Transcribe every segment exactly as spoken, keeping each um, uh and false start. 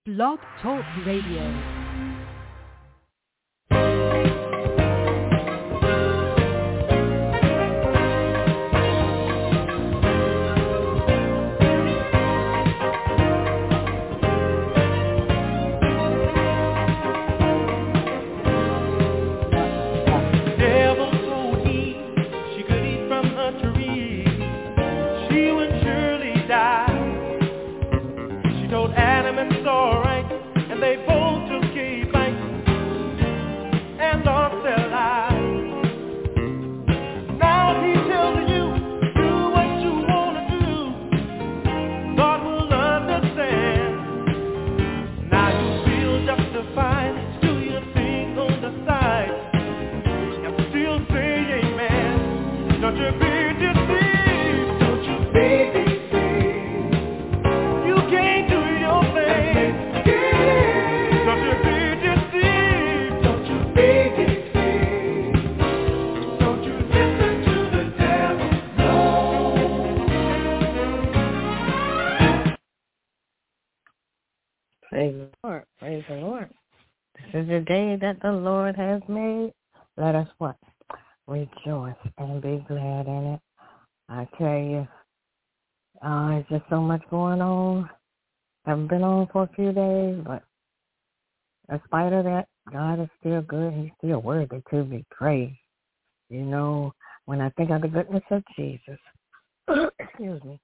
Blog Talk Radio. Praise the Lord. Praise the Lord. This is the day that the Lord has made. Let us what? Rejoice and be glad in it. I tell you, uh, there's just so much going on. Haven't been on for a few days, but in spite of that, God is still good. He's still worthy to be praised. You know, when I think of the goodness of Jesus, excuse me,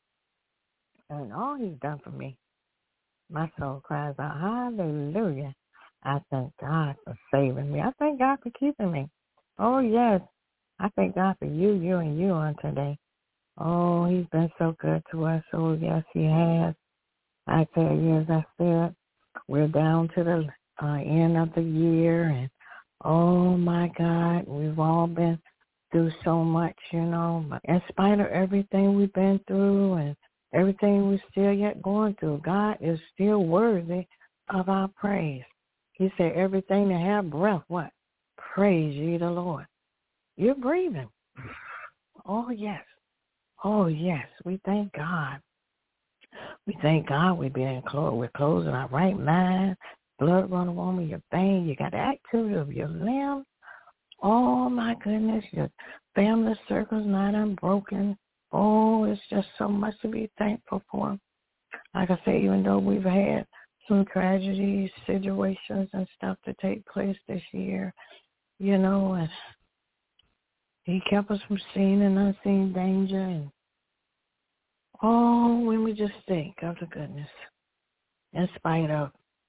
and all he's done for me, my soul cries out, hallelujah. I thank God for saving me. I thank God for keeping me. Oh, yes. I thank God for you, you, and you on today. Oh, he's been so good to us. Oh, yes, he has. I tell you, as I said, we're down to the uh, end of the year, and oh, my God, we've all been through so much, you know. But in spite of everything we've been through and everything we're still yet going through, God is still worthy of our praise. He said, everything that have breath, what? Praise ye the Lord. You're breathing. Oh, yes. Oh, yes. We thank God. We thank God we're being clothed. We're closed in our right mind. Blood running over your veins. You got the activity of your limbs. Oh, my goodness. Your family circle's not unbroken. Oh, it's just so much to be thankful for. Like I say, even though we've had some tragedies, situations, and stuff to take place this year, you know, and he kept us from seen and unseen danger. And oh, when we just think of the goodness, in spite of,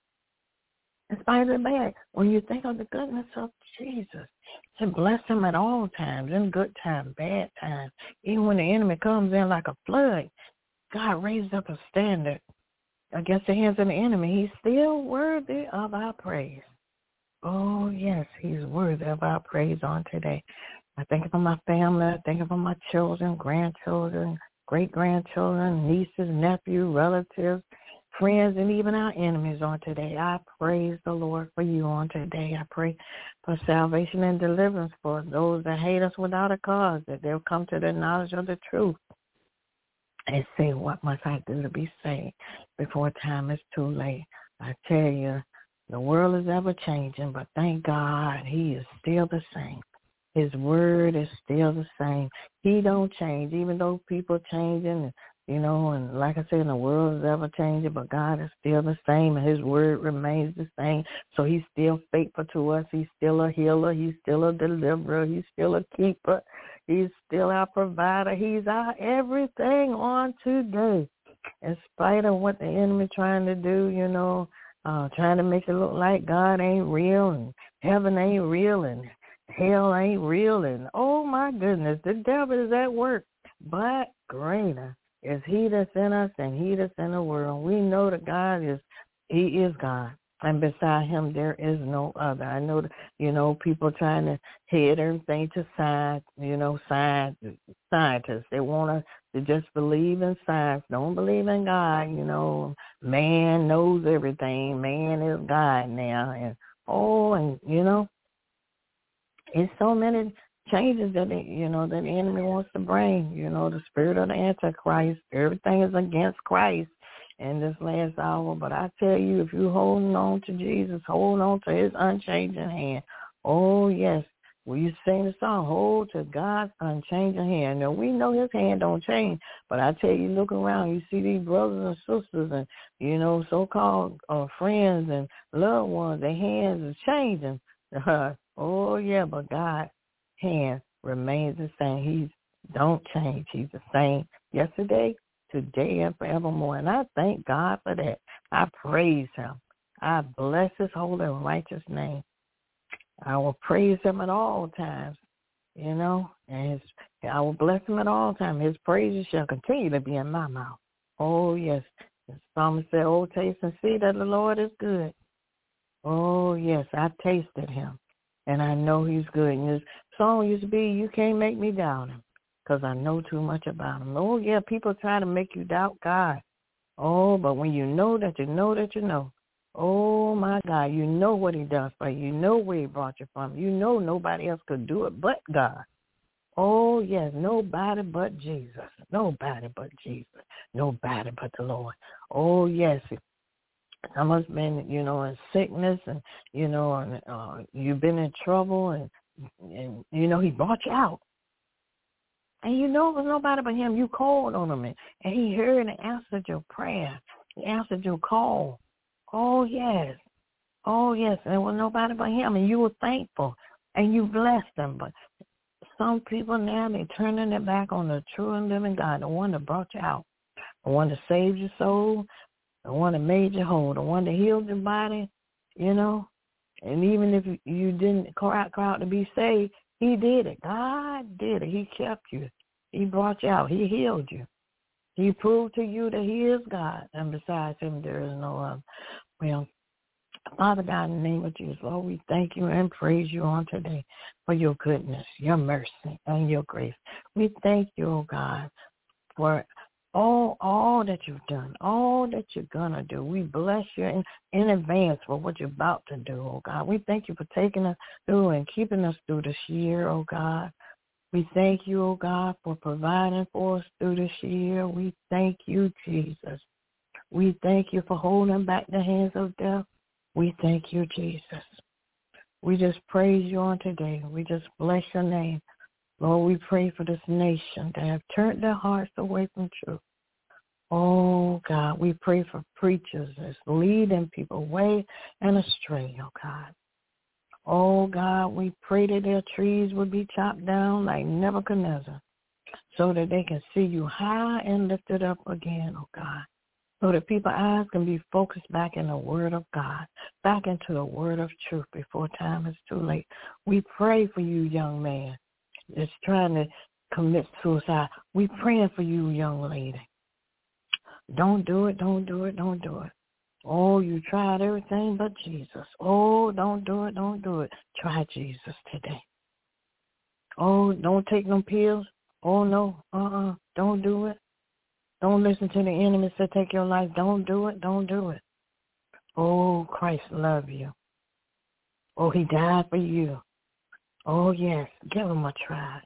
in spite of the bad, when you think of the goodness of Jesus, to bless him at all times, in good times, bad times, even when the enemy comes in like a flood, God raised up a standard against the hands of the enemy. He's still worthy of our praise. Oh, yes, he's worthy of our praise on today. I think of my family. I think of my children, grandchildren, great-grandchildren, nieces, nephews, relatives, friends, and even our enemies on today. I praise the Lord for you on today. I pray for salvation and deliverance for those that hate us without a cause, that they'll come to the knowledge of the truth and say, what must I do to be saved before time is too late? I tell you, the world is ever changing, but thank God he is still the same. His word is still the same. He don't change, even though people changing, you know, and like I said, the world is ever changing, but God is still the same, and his word remains the same. So he's still faithful to us. He's still a healer. He's still a deliverer. He's still a keeper. He's still our provider. He's our everything on today. In spite of what the enemy trying to do, you know, uh, trying to make it look like God ain't real and heaven ain't real and hell ain't real. And, oh, my goodness, the devil is at work. But greater is he that's in us and he that's in the world. We know that God is, he is God. And beside him, there is no other. I know, that, you know, people trying to head everything to science, you know, science, scientists. They want to just believe in science. Don't believe in God, you know. Man knows everything. Man is God now. And, oh, and, you know, it's so many changes that, it, you know, that the enemy wants to bring. You know, the spirit of the Antichrist. Everything is against Christ. in this last hour. But I tell you, if you're holding on to Jesus, hold on to his unchanging hand. Oh, yes. When you sing the song, hold to God's unchanging hand. Now, we know his hand don't change, but I tell you, look around, you see these brothers and sisters and, you know, so-called uh, friends and loved ones, their hands are changing. Uh, oh, yeah, but God's hand remains the same. He don't change. He's the same yesterday, today, and forevermore. And I thank God for that. I praise him. I bless his holy and righteous name. I will praise him at all times, you know, and his, I will bless him at all times. His praises shall continue to be in my mouth. Oh, yes. The psalmist said, oh, taste and see that the Lord is good. Oh, yes, I tasted him, and I know he's good. And his song used to be, you can't make me doubt him, because I know too much about him. Oh, yeah, people try to make you doubt God. Oh, but when you know that you know that you know, oh, my God, you know what he does for you. You know where he brought you from. You know nobody else could do it but God. Oh, yes, nobody but Jesus. Nobody but Jesus. Nobody but the Lord. Oh, yes, some of us been, you know, in sickness and, you know, and uh, you've been in trouble and, and, you know, he brought you out. And you know it was nobody but him. You called on him, and, and he heard and answered your prayer. He answered your call. Oh, yes. Oh, yes. And it was nobody but him, and you were thankful, and you blessed them. But some people now, they're turning their back on the true and living God, the one that brought you out, the one that saved your soul, the one that made you whole, the one that healed your body, you know. And even if you didn't cry out, cry out to be saved, he did it. God did it. He kept you. He brought you out. He healed you. He proved to you that he is God, and besides him, there is no other. Well, Father God, in the name of Jesus, Lord, we thank you and praise you on today for your goodness, your mercy, and your grace. We thank you, oh God, for all all that you've done, all that you're going to do. We bless you in, in advance for what you're about to do, oh God. We thank you for taking us through and keeping us through this year, oh God. We thank you, oh God, for providing for us through this year. We thank you, Jesus. We thank you for holding back the hands of death. We thank you, Jesus. We just praise you on today. We just bless your name. Lord, we pray for this nation that have turned their hearts away from truth. Oh, God, we pray for preachers that's leading people away and astray, oh, God. Oh, God, we pray that their trees would be chopped down like Nebuchadnezzar so that they can see you high and lifted up again, oh, God, so that people's eyes can be focused back in the word of God, back into the word of truth before time is too late. We pray for you, young man that's trying to commit suicide. We praying for you, young lady. Don't do it, don't do it, don't do it. Oh, you tried everything but Jesus. Oh, don't do it, don't do it. Try Jesus today. Oh, don't take no pills. Oh, no, uh-uh, don't do it. Don't listen to the enemy say take your life. Don't do it, don't do it. Oh, Christ love you. Oh, he died for you. Oh, yes, give him a try.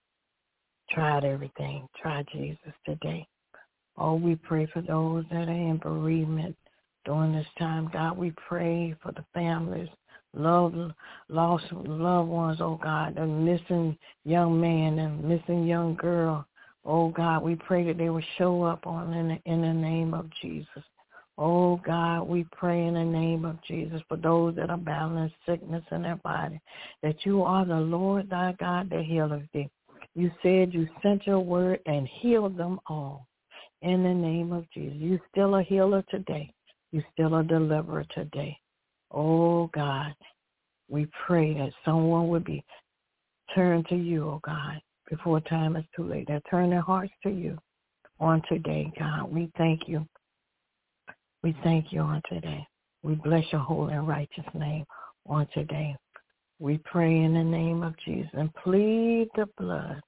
Tried everything. Try Jesus today. Oh, we pray for those that are in bereavement during this time. God, we pray for the families, love, lost loved ones, oh God, the missing young man and missing young girl. Oh, God, we pray that they will show up on in the, in the name of Jesus. Oh, God, we pray in the name of Jesus for those that are battling sickness in their body, that you are the Lord thy God that healeth thee. You said you sent your word and healed them all. In the name of Jesus. You still a healer today. You still a deliverer today. Oh, God, we pray that someone would be turned to you, oh, God, before time is too late. That turn their hearts to you on today, God. We thank you. We thank you on today. We bless your holy and righteous name on today. We pray in the name of Jesus and plead the blood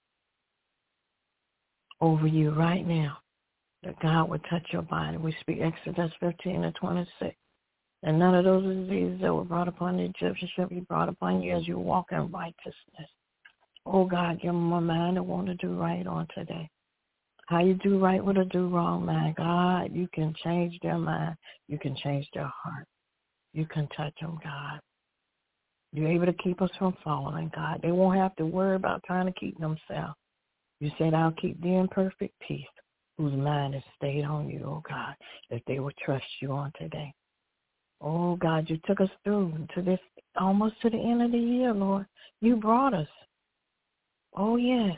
over you right now, that God would touch your body. We speak Exodus fifteen and twenty-six. And none of those diseases that were brought upon the Egyptians shall be brought upon you as you walk in righteousness. Oh, God, give them a mind that want to do right on today. How you do right with a do wrong mind. God, you can change their mind. You can change their heart. You can touch them, God. You're able to keep us from falling, God. They won't have to worry about trying to keep themselves. You said, I'll keep them in perfect peace, whose mind is stayed on you, oh God, that they will trust you on today. Oh, God, you took us through to this, almost to the end of the year, Lord. You brought us. Oh, yes.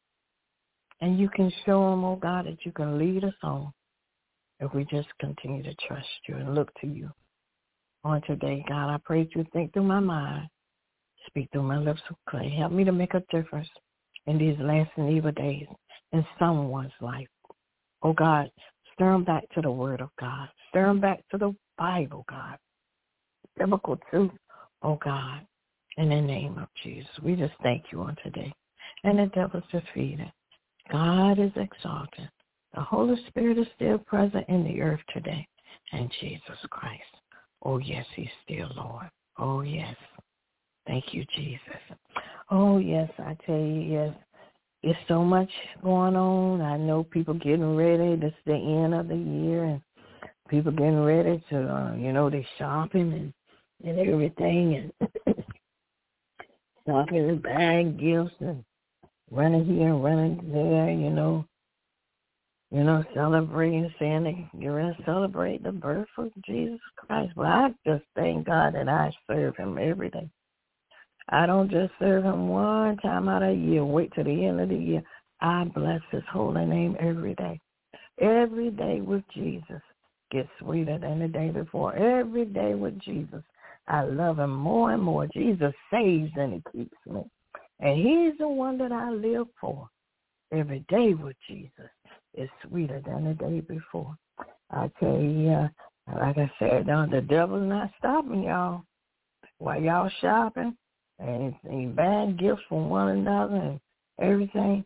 And you can show them, oh, God, that you can lead us on if we just continue to trust you and look to you. On today, God, I pray that you think through my mind, speak through my lips of clay. Help me to make a difference in these last and evil days in someone's life. Oh, God, stir them back to the word of God. Stir them back to the Bible, God. Biblical truth, oh, God. In the name of Jesus, we just thank you on today. And the devil's defeated. God is exalted. The Holy Spirit is still present in the earth today. And Jesus Christ. Oh, yes, he's still Lord. Oh, yes. Thank you, Jesus. Oh, yes, I tell you, yes. It's so much going on. I know people getting ready. This is the end of the year, and people getting ready to, uh, you know, they shopping and, and everything, and shopping and buying gifts and running here and running there, you know. You know, celebrating, saying that you're going to celebrate the birth of Jesus Christ. Well, I just thank God that I serve him every day. I don't just serve him one time out of the year, wait till the end of the year. I bless his holy name every day. Every day with Jesus gets sweeter than the day before. Every day with Jesus, I love him more and more. Jesus saves and he keeps me. And he's the one that I live for. Every day with Jesus is sweeter than the day before. I tell you, uh, like I said, uh, the devil's not stopping y'all. While y'all shopping and, and buying gifts from one another and everything.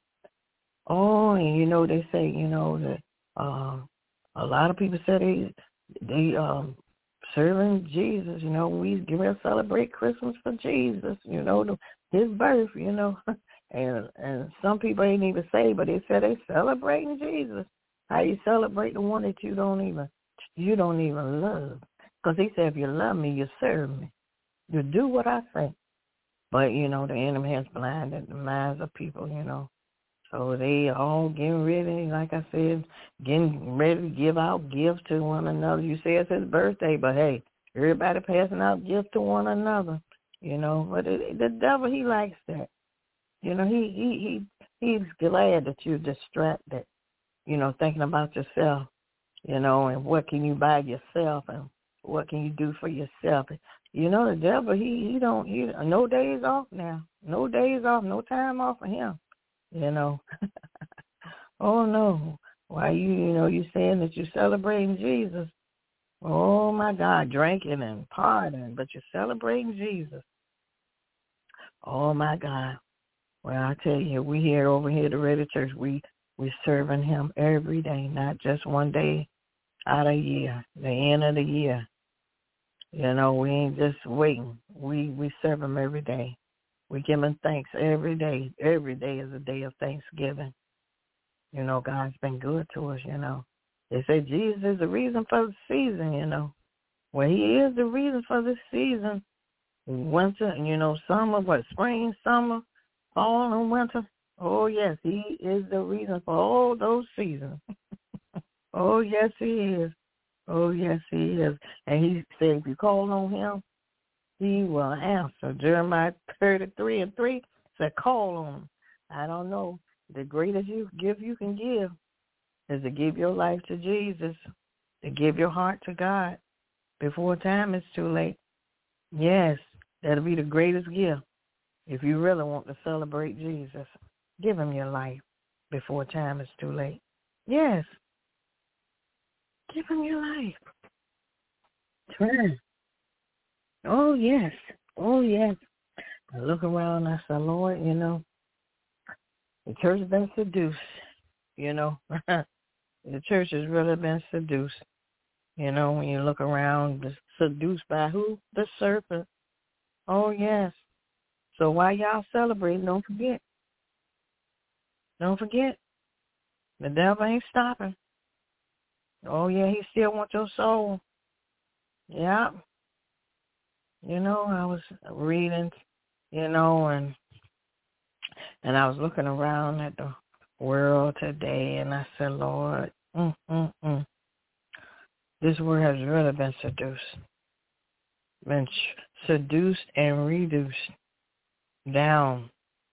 Oh, and you know, they say, you know, that um, a lot of people say they, they um, serving Jesus, you know, we give to celebrate Christmas for Jesus, you know, the, his birth, you know. And and some people ain't even say, but they say they celebrating Jesus. How you celebrate the one that you don't even you don't even love? Because he said, if you love me, you serve me. You do what I say. But you know, the enemy has blinded the minds of people. You know, so they all getting ready, like I said, getting ready to give out gifts to one another. You say it's his birthday, but hey, everybody passing out gifts to one another. You know, but it, the devil, he likes that. You know, he, he, he, he's glad that you're distracted, you know, thinking about yourself, you know, and what can you buy yourself and what can you do for yourself. You know, the devil, he, he don't, he, no days off now. No days off, no time off for him, you know. Oh, no. Why you, you know, you saying that you're celebrating Jesus. Oh, my God, drinking and partying, but you're celebrating Jesus. Oh, my God. Well, I tell you, we here over here at the Ready Church, we we serving him every day, not just one day out of the year, the end of the year. You know, we ain't just waiting. We we serve him every day. We give him thanks every day. Every day is a day of Thanksgiving. You know, God's been good to us, you know. They say Jesus is the reason for the season, you know. Well, he is the reason for this season. Winter, you know, summer, what, spring, summer, fall and winter. Oh, yes, he is the reason for all those seasons. Oh, yes, he is. Oh, yes, he is. And he said if you call on him, he will answer. Jeremiah thirty-three and three said call on him. I don't know. The greatest you gift you can give is to give your life to Jesus, to give your heart to God before time is too late. Yes, that'll be the greatest gift. If you really want to celebrate Jesus, give him your life before time is too late. Yes. Give him your life. Turn. Oh, yes. Oh, yes. I look around and I say, Lord, you know, the church has been seduced, you know. The church has really been seduced. You know, when you look around, seduced by who? The serpent. Oh, yes. So while y'all celebrating, don't forget. Don't forget. The devil ain't stopping. Oh, yeah, he still wants your soul. Yeah. You know, I was reading, you know, and and I was looking around at the world today, and I said, Lord, mm, mm, mm. This world has really been seduced. Been seduced and reduced down,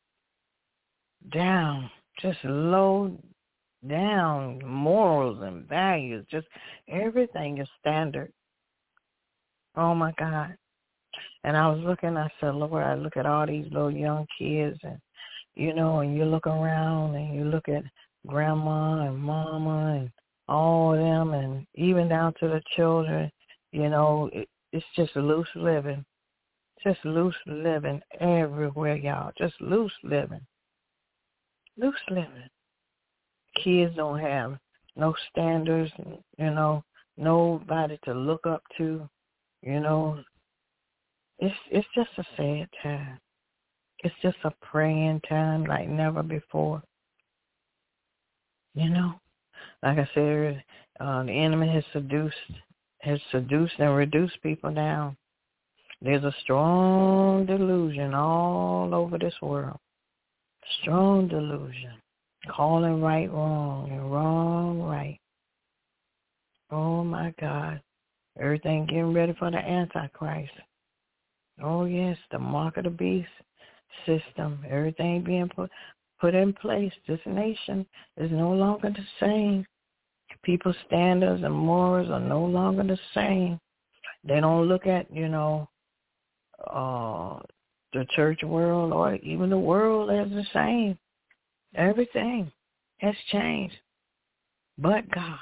down, just low down morals and values. Just everything is standard. Oh, my God. And I was looking, I said, Lord, I look at all these little young kids, and, you know, and you look around and you look at grandma and mama and all of them, and even down to the children, you know, it, it's just loose living. Just loose living everywhere, y'all. Just loose living. Loose living. Kids don't have no standards, you know, nobody to look up to, you know. It's it's just a sad time. It's just a praying time like never before. You know, like I said, uh, the enemy has seduced, has seduced and reduced people down. There's a strong delusion all over this world. Strong delusion. Calling right wrong and wrong right. Oh, my God. Everything getting ready for the Antichrist. Oh, yes, the mark of the beast system. Everything being put, put in place. This nation is no longer the same. People's standards and morals are no longer the same. They don't look at, you know, uh, the church world or even the world as the same. Everything has changed. But God.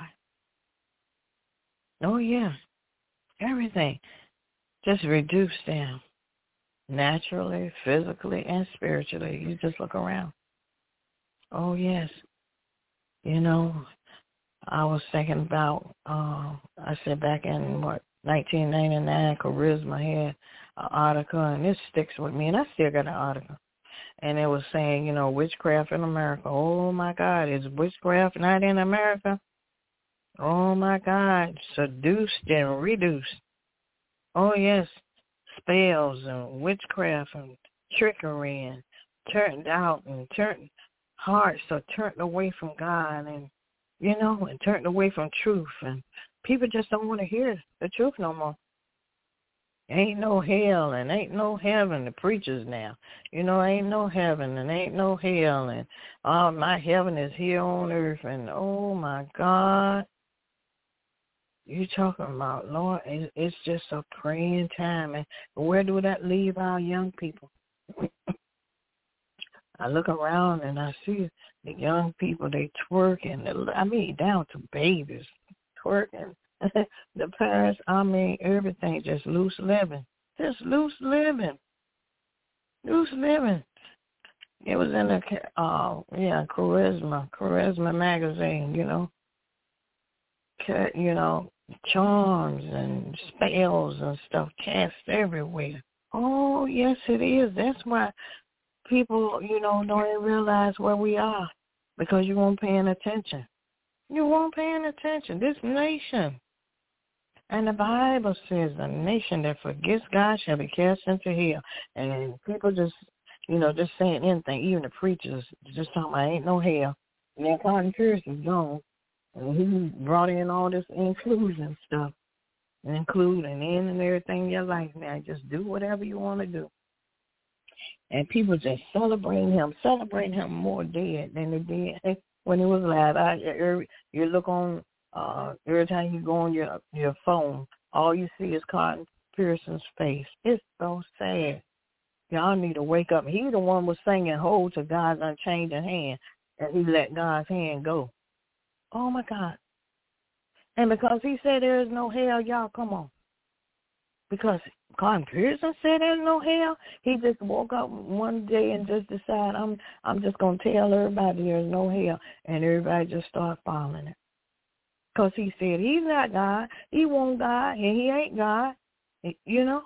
Oh, yeah. Everything. Just reduced down. Naturally, physically, and spiritually. You just look around. Oh, yes. You know, I was thinking about, uh, I said back in, what, nineteen ninety-nine, Charisma had an article, and it sticks with me, and I still got an article. And it was saying, you know, witchcraft in America. Oh, my God, is witchcraft not in America? Oh, my God, seduced and reduced. Oh, yes, spells and witchcraft and trickery and turned out and turned hearts are turned away from God and, you know, and turned away from truth. And people just don't want to hear the truth no more. Ain't no hell and ain't no heaven, the preachers now. You know, ain't no heaven and ain't no hell. And oh, my heaven is here on earth. And, oh, my God. You talking about, Lord, it's just a praying time. And where do that leave our young people? I look around and I see the young people, they twerking. I mean, down to babies twerking. The parents, I mean, everything just loose living. Just loose living. Loose living. It was in the, uh, yeah, Charisma, Charisma magazine, you know. You know, charms and spells and stuff cast everywhere. Oh, yes, it is. That's why people, you know, don't even realize where we are because you weren't paying attention. You weren't paying attention. This nation. And the Bible says a nation that forgets God shall be cast into hell. And people just, you know, just saying anything, even the preachers, just talking about ain't no hell. And then Cotton Pierce is gone. And he brought in all this inclusion stuff, including in and everything in your life now. Just do whatever you want to do. And people just celebrating him, celebrating him more dead than they did when he was alive. I, every, you look on, uh, every time you go on your your phone, all you see is Cotton Pearson's face. It's so sad. Y'all need to wake up. He the one was singing, hold to God's unchanging hand, and he let God's hand go. Oh, my God. And because he said there is no hell, y'all, come on. Because Cotton Pearson said there's no hell, he just woke up one day and just decided, I'm I'm just going to tell everybody there's no hell. And everybody just started following it. Because he said he's not God. He won't God, and he ain't God, you know.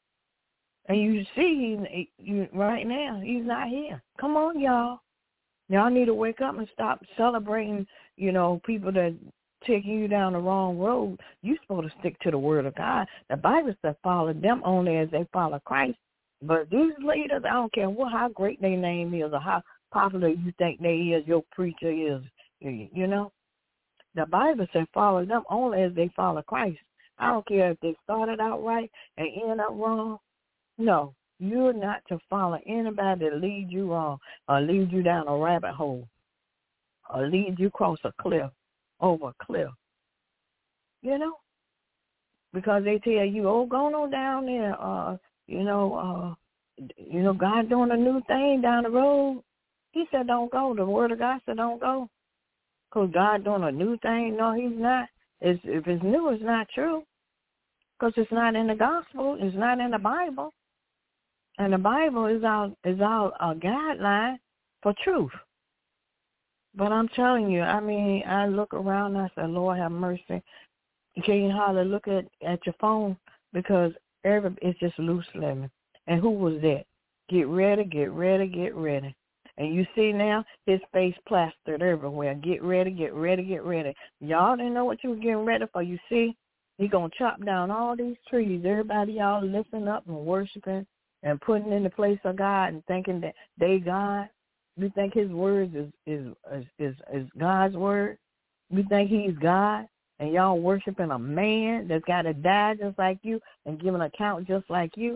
And you see, he, he, right now, he's not here. Come on, y'all. Y'all need to wake up and stop celebrating, you know, people that taking you down the wrong road. You're supposed to stick to the word of God. The Bible says follow them only as they follow Christ. But these leaders, I don't care what how great their name is or how popular you think they is, your preacher is, you know. The Bible says follow them only as they follow Christ. I don't care if they started out right and end up wrong. No, you're not to follow anybody that leads you wrong or leads you down a rabbit hole or leads you across a cliff, over a cliff, you know, because they tell you, oh, go on down there, uh, you know, uh, you know, God doing a new thing down the road. He said don't go. The word of God said don't go because God doing a new thing. No, he's not. It's, if it's new, it's not true because it's not in the gospel. It's not in the Bible. And the Bible is our, is our, our guideline for truth. But I'm telling you, I mean, I look around and I say, Lord, have mercy. You can't hardly look at, at your phone because every it's just loose lemon. And who was that? Get ready, get ready, get ready. And you see now, his face plastered everywhere. Get ready, get ready, get ready. Y'all didn't know what you were getting ready for. You see, he going to chop down all these trees. Everybody y'all lifting up and worshiping and putting in the place of God and thinking that they God. You think his words is, is is is is God's word? You think he's God? And y'all worshiping a man that's got to die just like you and give an account just like you?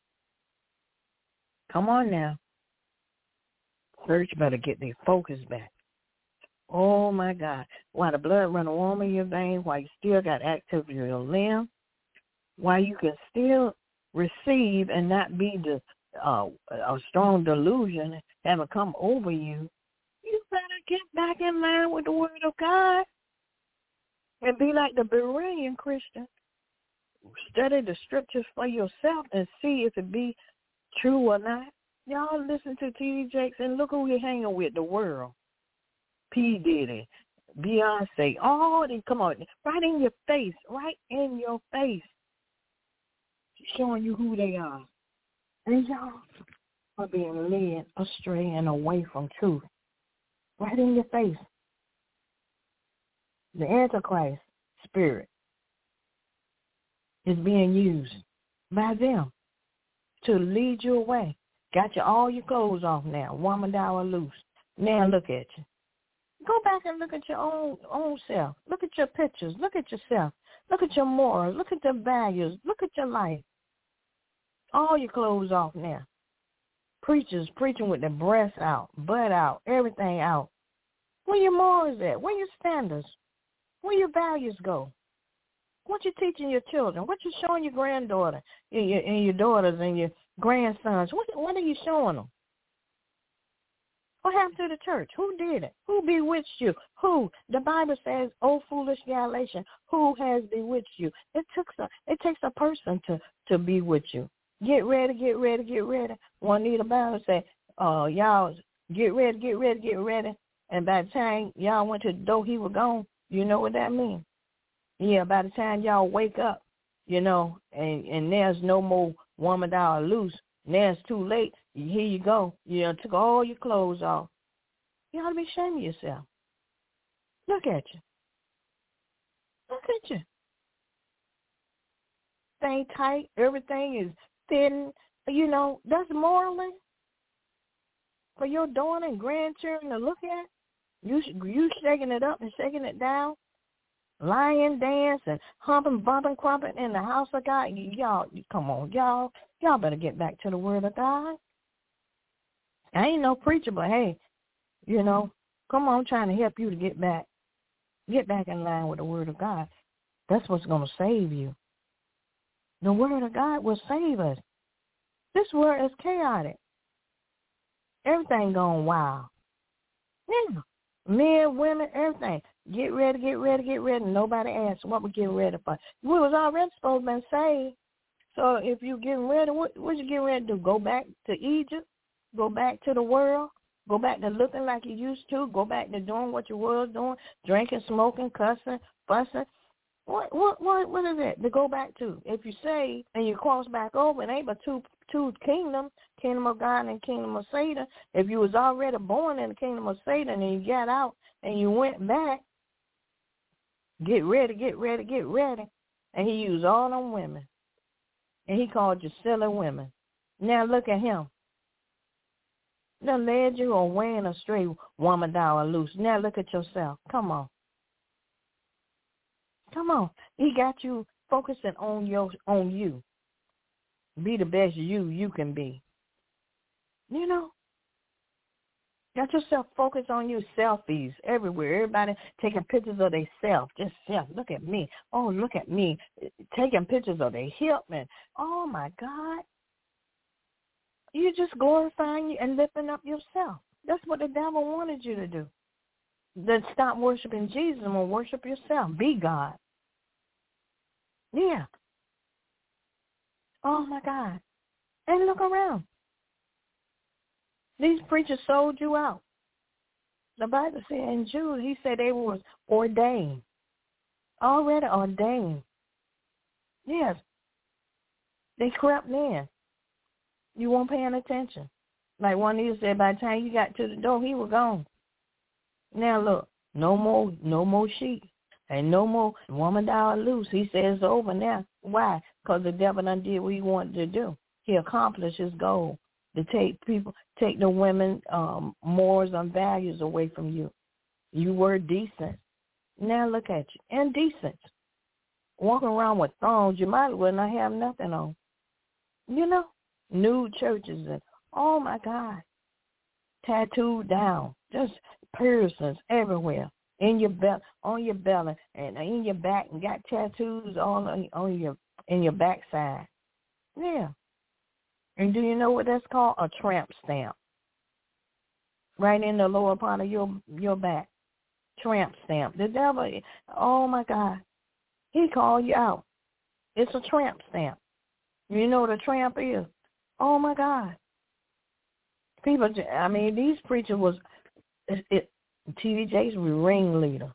Come on now. Church better get their focus back. Oh, my God. While the blood running warm in your veins, while you still got activity in your limb, while you can still receive and not be the uh, a strong delusion having come over you, you better get back in line with the word of God and be like the Berean Christian. Study the scriptures for yourself and see if it be true or not. Y'all listen to T D Jakes and look who you're hanging with, the world. P. Diddy, Beyonce, all these, come on, right in your face, right in your face, showing you who they are. And y'all are being led astray and away from truth. Right in your face. The Antichrist spirit is being used by them to lead you away. Got you all your clothes off now. Woman down or loose. Now look at you. Go back and look at your own own self. Look at your pictures. Look at yourself. Look at your morals. Look at your values. Look at your life. All your clothes off now. Preachers preaching with their breasts out, butt out, everything out. Where your morals at? Where your standards? Where your values go? What you teaching your children? What you showing your granddaughter and your, and your daughters and your grandsons? What, what are you showing them? What happened to the church? Who did it? Who bewitched you? Who? The Bible says, "O foolish Galatians, who has bewitched you?" It took a, it takes a person to, to bewitch you. Get ready, get ready, get ready. Juanita Bowers said, uh, y'all get ready, get ready, get ready. And by the time y'all went to the door, he was gone. You know what that means? Yeah, by the time y'all wake up, you know, and, and there's no more woman down loose. Now it's too late. Here you go. You know, took all your clothes off. You ought to be ashamed of yourself. Look at you. Look at you. Stay tight. Everything is thin. You know, that's morally for your daughter and grandchildren to look at. You you shaking it up and shaking it down, lying, dancing, humping, bumping, crumping in the house of God. Y'all, come on, y'all. Y'all better get back to the word of God. I ain't no preacher, but hey, you know, come on, I'm trying to help you to get back. Get back in line with the word of God. That's what's going to save you. The word of God will save us. This world is chaotic. Everything going wild. Yeah. Men, women, everything. Get ready, get ready, get ready. Nobody asked what we're getting ready for. We was already supposed to be saved. So if you're getting ready, what what you getting ready to do? Go back to Egypt? Go back to the world? Go back to looking like you used to? Go back to doing what you was doing? Drinking, smoking, cussing, fussing? What what what what is it to go back to? If you say and you cross back over, it ain't but two two kingdoms, kingdom of God and the kingdom of Satan. If you was already born in the kingdom of Satan and you got out and you went back, get ready, get ready, get ready. And he used all them women. And he called you silly women. Now look at him. Now led you on weighing a stray woman down or loose. Now look at yourself. Come on. Come on. He got you focusing on your on you. Be the best you you can be. You know? Got yourself focused on you. Selfies everywhere. Everybody taking pictures of their self. Just self. Look at me. Oh, look at me. Taking pictures of their hip. And, oh, my God. You're just glorifying you and lifting up yourself. That's what the devil wanted you to do. Then stop worshiping Jesus and worship yourself. Be God. Yeah. Oh, my God. And look around. These preachers sold you out. The Bible said in Jude, he said they were ordained. Already ordained. Yes. They crept in. You weren't paying attention. Like one of you said, by the time you got to the door, he was gone. Now look, no more, no more sheep. And no more woman down loose. He says it's over now. Why? Because the devil done did what he wanted to do. He accomplished his goal. To take people, take the women um, morals and values away from you. You were decent. Now look at you. Indecent. Walking around with thongs, you might as well not have nothing on. You know? Nude churches and, oh, my God. Tattooed down. Just piercings everywhere. In your belly, on your belly, and in your back, and got tattoos all on, on your, in your backside. Yeah. And do you know what that's called? A tramp stamp. Right in the lower part of your your back. Tramp stamp. The devil, oh, my God. He called you out. It's a tramp stamp. You know what a tramp is? Oh, my God. People, I mean, these preachers was, it, it, T D Jakes was ringleader.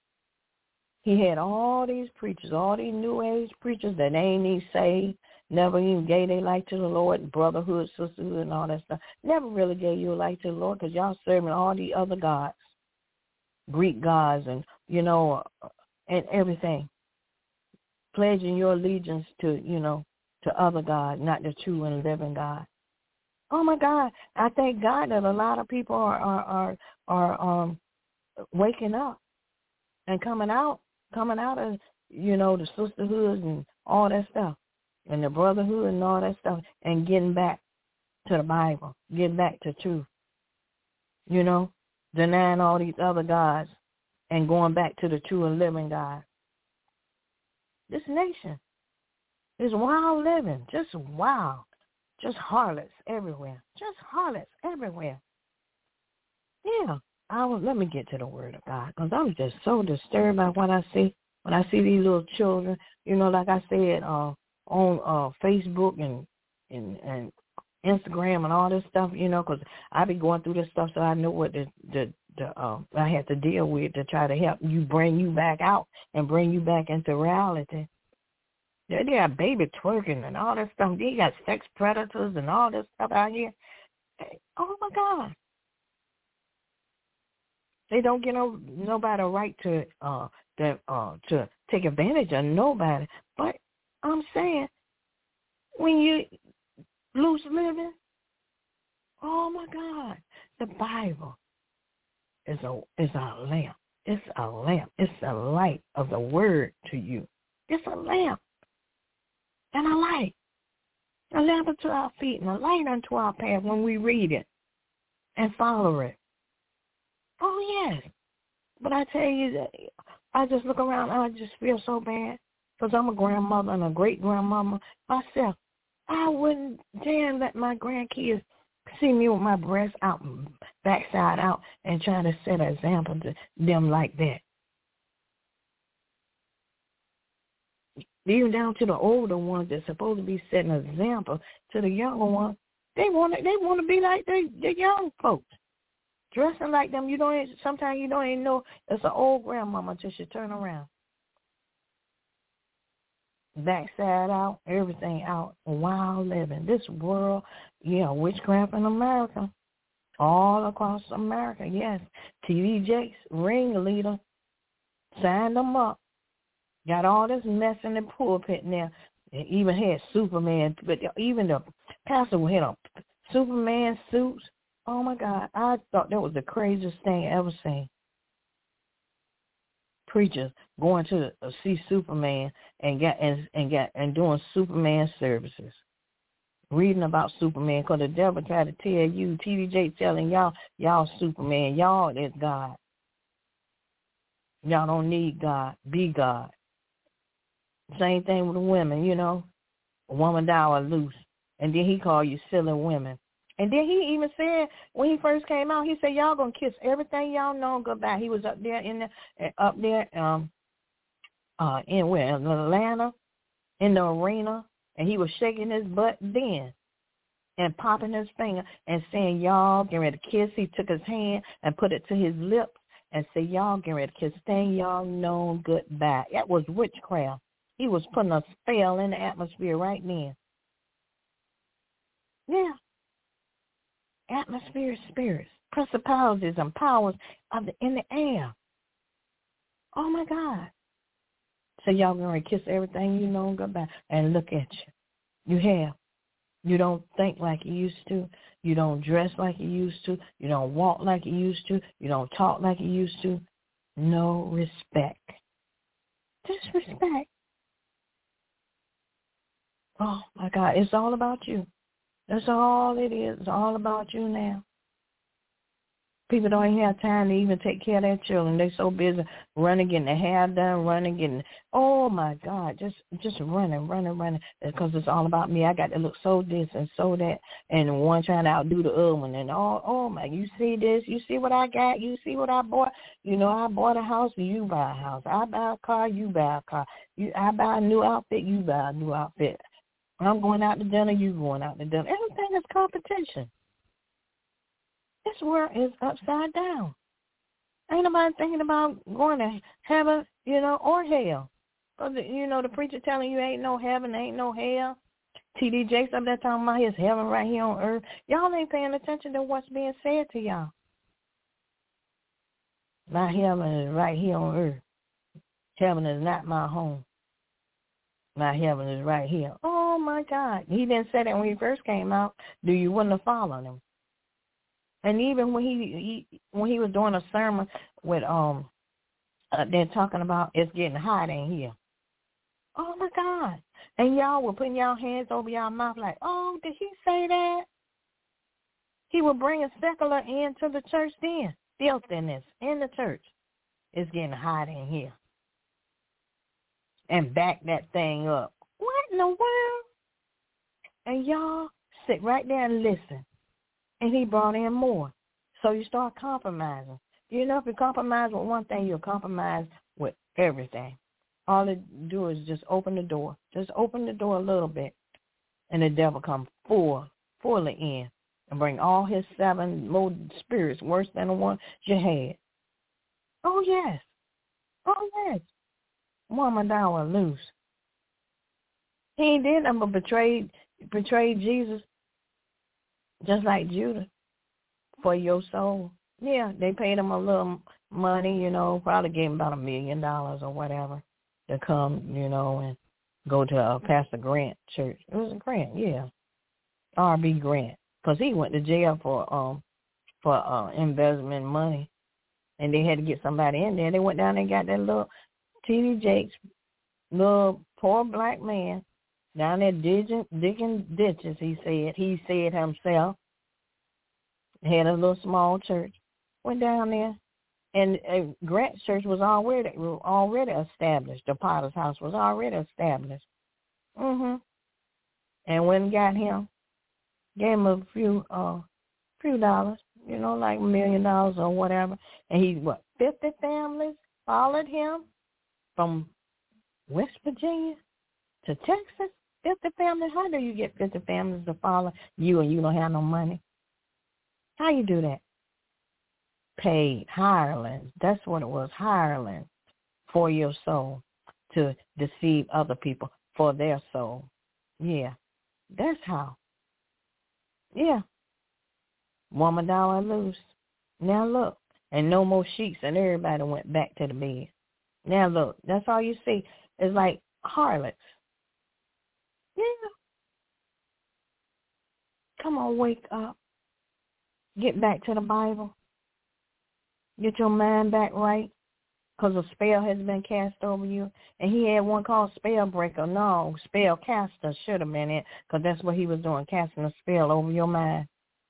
He had all these preachers, all these new age preachers that ain't even saved. Never even gave their life to the Lord, brotherhood, sisterhood, and all that stuff. Never really gave you a life to the Lord because y'all serving all the other gods, Greek gods, and, you know, and everything. Pledging your allegiance to, you know, to other gods, not the true and living God. Oh, my God. I thank God that a lot of people are, are, are, are um, waking up and coming out, coming out of, you know, the sisterhood and all that stuff. And the brotherhood and all that stuff, and getting back to the Bible, getting back to truth, you know, denying all these other gods and going back to the true and living God. This nation is wild living, just wild, just harlots everywhere, just harlots everywhere. Yeah, I was, let me get to the Word of God, because I'm just so disturbed by what I see. When I see these little children, you know, like I said, uh, on uh, Facebook and, and and Instagram and all this stuff, you know, because I be going through this stuff so I know what the, the, the uh, I have to deal with to try to help you, bring you back out and bring you back into reality. They got baby twerking and all that stuff. They got sex predators and all this stuff out here. Oh, my God. They don't get no nobody a right to uh, to, uh, to take advantage of nobody. But I'm saying, when you loose living, oh, my God, the Bible is a is a lamp. It's a lamp. It's a light of the Word to you. It's a lamp and a light. A lamp unto our feet and a light unto our path when we read it and follow it. Oh, yes. But I tell you, that I just look around and I just feel so bad because I'm a grandmother and a great-grandmama myself. I wouldn't dare let my grandkids see me with my breasts out, backside out, and try to set an example to them like that. Even down to the older ones that's supposed to be setting an example to the younger ones, they want to, they want to be like the, the young folks. Dressing like them, you don't. Sometimes you don't even know it's an old grandmama until she turn around. backside out, everything out, wild living. This world, yeah, witchcraft in America, all across America, yes. T D Jakes, ringleader, signed them up. Got all this mess in the pulpit now. They even had Superman, but even the pastor had a Superman suits. Oh, my God. I thought that was the craziest thing I ever seen. Preachers going to uh, see Superman and got and, and got and doing Superman services, reading about Superman, because the devil tried to tell you, T D J telling y'all, y'all Superman, y'all is God. Y'all don't need God. Be God. Same thing with the women, you know. A woman thou art loose. And then he called you silly women. And then he even said, when he first came out, he said, y'all going to kiss everything y'all know goodbye. He was up there in the, up there um, uh, in where, in Atlanta, in the arena, and he was shaking his butt then and popping his finger and saying, y'all getting ready to kiss. He took his hand and put it to his lips and said, y'all getting ready to kiss. Thing y'all know goodbye. That was witchcraft. He was putting a spell in the atmosphere right then. Yeah. Atmosphere spirits, principalities and powers of the, in the air. Oh, my God. So y'all going to kiss everything you know goodbye. And look at you. You have. You don't think like you used to. You don't dress like you used to. You don't walk like you used to. You don't talk like you used to. No respect. Disrespect. Oh, my God. It's all about you. That's all it is. It's all about you now. People don't even have time to even take care of their children. They're so busy running, getting their hair done, running, getting, oh, my God, just just running, running, running, because it's all about me. I got to look so this and so that, and one trying to outdo the other one. And, oh, oh my, you see this? You see what I got? You see what I bought? You know, I bought a house, you buy a house. I buy a car, you buy a car. You, I buy a new outfit, you buy a new outfit. I'm going out to dinner, you going out to dinner. Everything is competition. This world is upside down. Ain't nobody thinking about going to heaven, you know, or hell. Because, you know, the preacher telling you ain't no heaven, ain't no hell. T D Jakes up there talking about his heaven right here on earth. Y'all ain't paying attention to what's being said to y'all. My heaven is right here on earth. Heaven is not my home. My heaven is right here. Oh, my God. He didn't say that when he first came out. Do you wouldn't have followed him? And even when he, he when he was doing a sermon with um, uh, they're talking about it's getting hot in here. Oh my God! And y'all were putting y'all hands over y'all mouth like, oh, did he say that? He was bringing secular into the church then. Filthiness in the church. It's getting hot in here. And back that thing up. What in the world? And y'all sit right there and listen. And he brought in more. So you start compromising. You know, if you compromise with one thing, you'll compromise with everything. All it do is just open the door. Just open the door a little bit. And the devil come full, fully in and bring all his seven more spirits worse than the one you had. Oh, yes. Oh, yes. Woman, thou art loose. He ain't did nothing but betrayed, betrayed Jesus just like Judas for your soul. Yeah, they paid him a little money, you know, probably gave him about a million dollars or whatever to come, you know, and go to uh, Pastor Grant church. It was a Grant, yeah, R B Grant, because he went to jail for um for uh, embezzling money, and they had to get somebody in there. They went down and got that little T D Jakes, little poor black man down there digging, digging ditches. He said he said himself. Had a little small church. Went down there, and uh, Grant Church was already already established. The Potter's House was already established. Mhm. And when got him, gave him a few uh few dollars, you know, like a million dollars or whatever. And he what fifty families followed him from West Virginia to Texas. Fifty families. How do you get fifty families to follow you and you don't have no money? How you do that? Paid hirelings. That's what it was, hirelings for your soul to deceive other people. for their soul. Yeah, that's how. Yeah. Woman thou art loose. Now look. And no more sheets, and everybody went back to the bed. Now look, that's all you see. It's like harlots. Yeah. Come on, wake up. Get back to the Bible. Get your mind back right, because a spell has been cast over you. And he had one called spell breaker. No, spell caster should have been it, because that's what he was doing, casting a spell over your mind.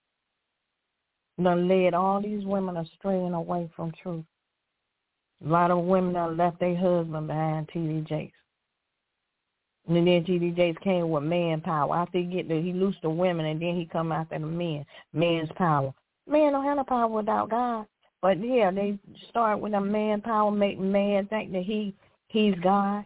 Done led all these women astray and away from truth. A lot of women done left their husband behind, T D Jakes. And then T D Jakes came with manpower. After he get there, he loosed the women, and then he come after the men. Man's power. Man don't have no power without God. But yeah, they start with a manpower, make man think that he he's God.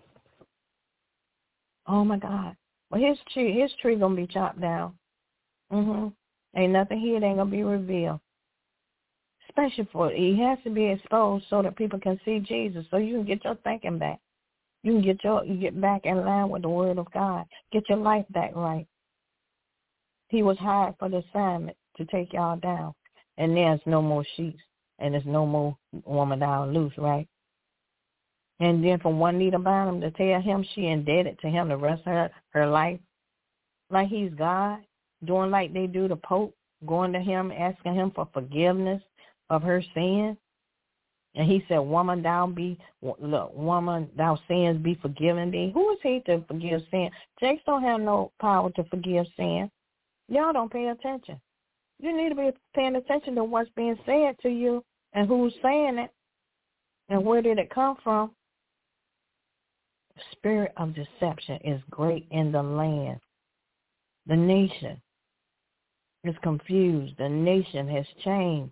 Oh my God! Well, his tree, his tree gonna be chopped down. Mhm. Ain't nothing here that ain't gonna be revealed. Especially for he has to be exposed so that people can see Jesus, so you can get your thinking back. You can get your you get back in line with the Word of God. Get your life back right. He was hired for the assignment to take y'all down, and there's no more sheets, and there's no more woman down loose, right? And then for Juanita Bynum to tell him she indebted to him the rest of her, her life, like he's God, doing like they do the Pope, going to him, asking him for forgiveness of her sin. And he said, woman, thou be, look, woman, thou sins be forgiven thee. Who is he to forgive sin? Jakes don't have no power to forgive sin. Y'all don't pay attention. You need to be paying attention to what's being said to you and who's saying it and where did it come from. The spirit of deception is great in the land. The nation is confused. The nation has changed.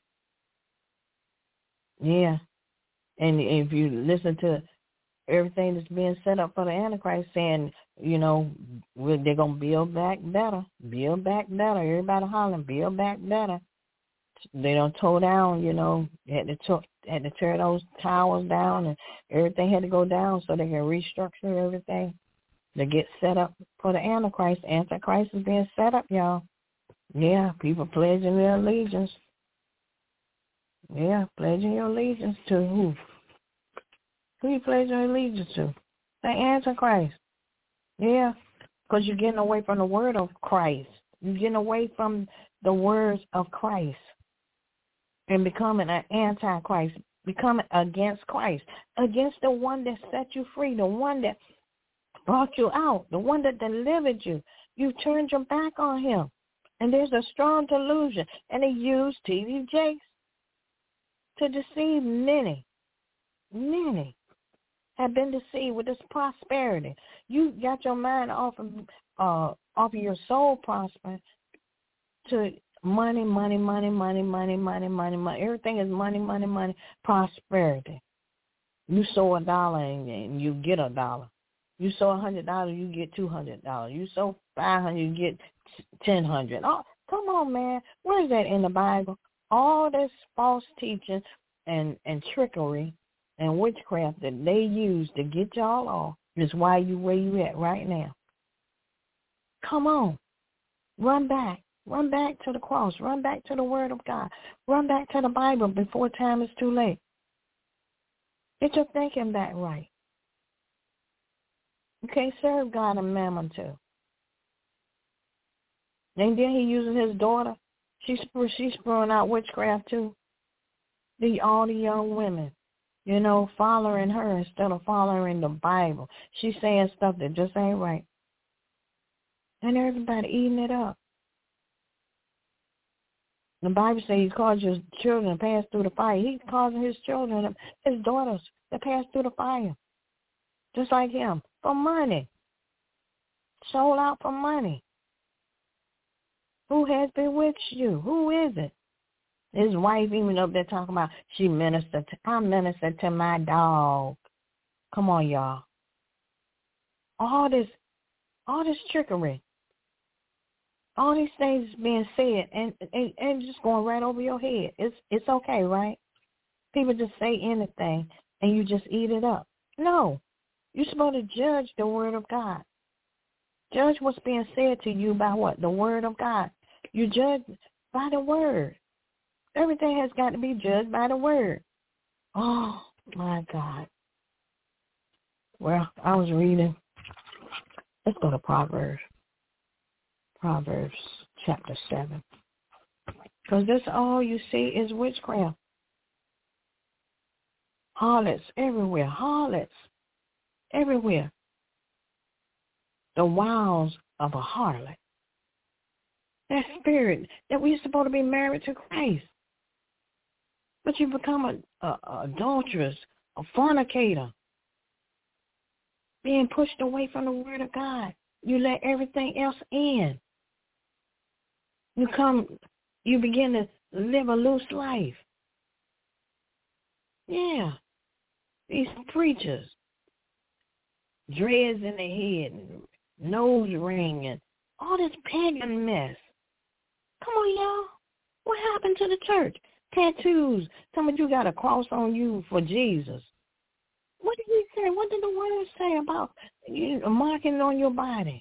Yeah. And if you listen to everything that's being set up for the Antichrist, saying, you know, they're going to build back better, build back better. Everybody hollering, build back better. They don't tore down, you know, had to, t- had to tear those towers down, and everything had to go down so they can restructure everything to get set up for the Antichrist. Antichrist is being set up, y'all. Yeah, people pledging their allegiance. Yeah, pledging your allegiance to who? Who you pledging your allegiance to? The Antichrist. Yeah, because you're getting away from the word of Christ. You're getting away from the words of Christ and becoming an antichrist, becoming against Christ, against the one that set you free, the one that brought you out, the one that delivered you. You turned your back on him. And there's a strong delusion. And they used T D Jakes to deceive many. Many have been deceived with this prosperity. You got your mind off of uh, off of your soul prospering to money, money, money, money, money, money, money, money. Everything is money, money, money, prosperity. You sow a dollar and you get a dollar. You sow a hundred dollars, you get two hundred dollars. You sow five hundred, you get ten hundred. Oh, come on, man. Where is that in the Bible? All this false teaching and and trickery and witchcraft that they use to get y'all off is why you where you at right now. Come on. Run back. Run back to the cross. Run back to the Word of God. Run back to the Bible before time is too late. Get your thinking back right. You can't serve God and mammon too. And then he uses his daughter. She's she's throwing out witchcraft too. The all the young women, you know, following her instead of following the Bible. She's saying stuff that just ain't right. And everybody eating it up. The Bible says he caused your children to pass through the fire. He's causing his children, his daughters, to pass through the fire. Just like him. For money. Sold out for money. Who has bewitched you? Who is it? His wife even up there talking about she ministered to, I ministered to my dog. Come on, y'all. All this, all this trickery. All these things being said and, and and just going right over your head. It's it's okay, right? People just say anything and you just eat it up. No. You're supposed to judge the word of God. Judge what's being said to you by what? The word of God. You judge by the word. Everything has got to be judged by the word. Oh, my God. Well, I was reading. Let's go to Proverbs. Proverbs chapter seven. Because that's all you see is witchcraft. Harlots everywhere. Harlots everywhere. The wiles of a harlot. That spirit that we're supposed to be married to Christ. But you become a, a, a adulteress, a fornicator, being pushed away from the word of God. You let everything else in. You come, you begin to live a loose life. Yeah. These preachers, dreads in their head, and nose ring, and all this pagan mess. Come on, y'all. What happened to the church? Tattoos. Some of you got a cross on you for Jesus. What did he say? What did the word say about you know, marking on your body?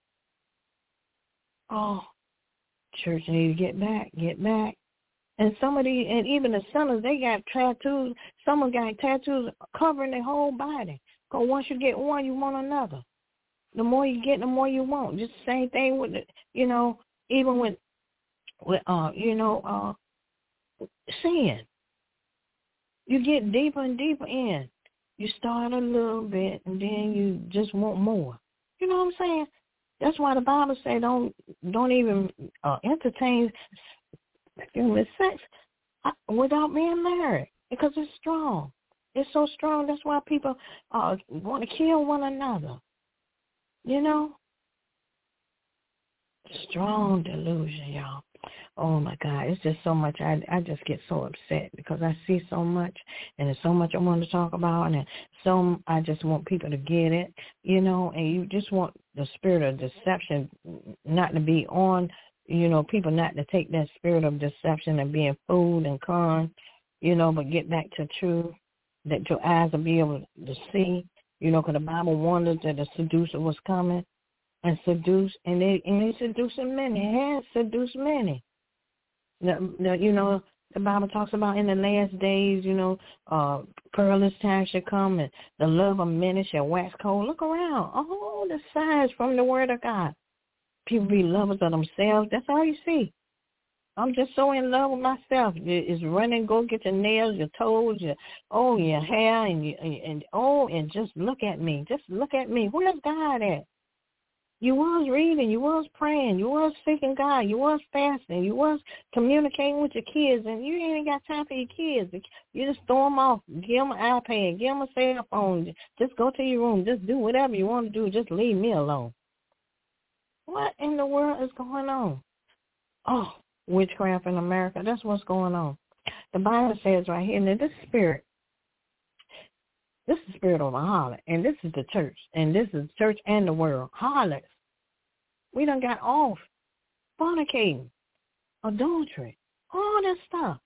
Oh, church need to get back, get back. And some of the, and even the sinners, they got tattoos. Some of them got tattoos covering their whole body. Because once you get one, you want another. The more you get, the more you want. Just the same thing with, the, you know, even with, with uh, you know, uh, sin. You get deeper and deeper in. You start a little bit, and then you just want more. You know what I'm saying? That's why the Bible say don't don't even uh, entertain human sex without being married, because it's strong. It's so strong. That's why people uh, want to kill one another. You know, strong delusion, y'all. Oh, my God. It's just so much. I, I just get so upset because I see so much, and there's so much I want to talk about, and so I just want people to get it, you know, and you just want the spirit of deception not to be on, you know, people not to take that spirit of deception and being fooled and conned, you know, but get back to truth, that your eyes will be able to see, you know, because the Bible warned us that the seducer was coming and seduce, and they, and they seducing many, has seduced many. The, the, you know, the Bible talks about in the last days, you know, uh, perilous times shall come, and the love of many shall wax cold. Look around. All the signs from the word of God. People be lovers of themselves. That's all you see. I'm just so in love with myself. It's running, go get your nails, your toes, your, oh, your hair, and, your, and, and oh, and just look at me. Just look at me. Where's God at? You was reading, you was praying, you was seeking God, you was fasting, you was communicating with your kids, and you ain't got time for your kids. You just throw them off, give them an iPad, give them a cell phone, just go to your room, just do whatever you want to do, just leave me alone. What in the world is going on? Oh, witchcraft in America, that's what's going on. The Bible says right here, that this spirit, this is the spirit of a harlot, and this is the church, and this is the church and the world. Harlots. We done got off fornicating, adultery, all that stuff.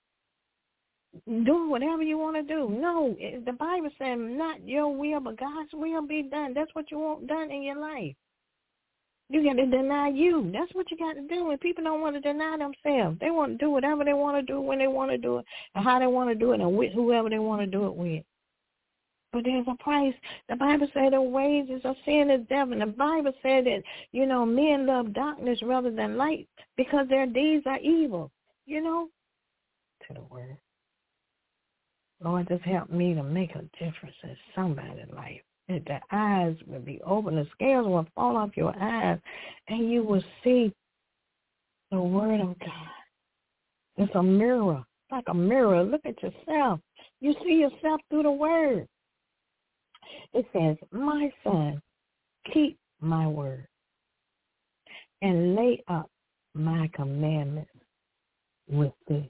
Do whatever you want to do. No, the Bible says not your will, but God's will be done. That's what you want done in your life. You got to deny you. That's what you got to do. And people don't want to deny themselves. They want to do whatever they want to do when they want to do it and how they want to do it and with whoever they want to do it with. But there's a price. The Bible said the wages of sin is death. And the Bible said that, you know, men love darkness rather than light because their deeds are evil. You know, to the word. Lord, just help me to make a difference in somebody's life. That the eyes will be open, the scales will fall off your eyes, and you will see the word of God. It's a mirror, like a mirror. Look at yourself. You see yourself through the word. It says, my son, keep my word and lay up my commandments with thee.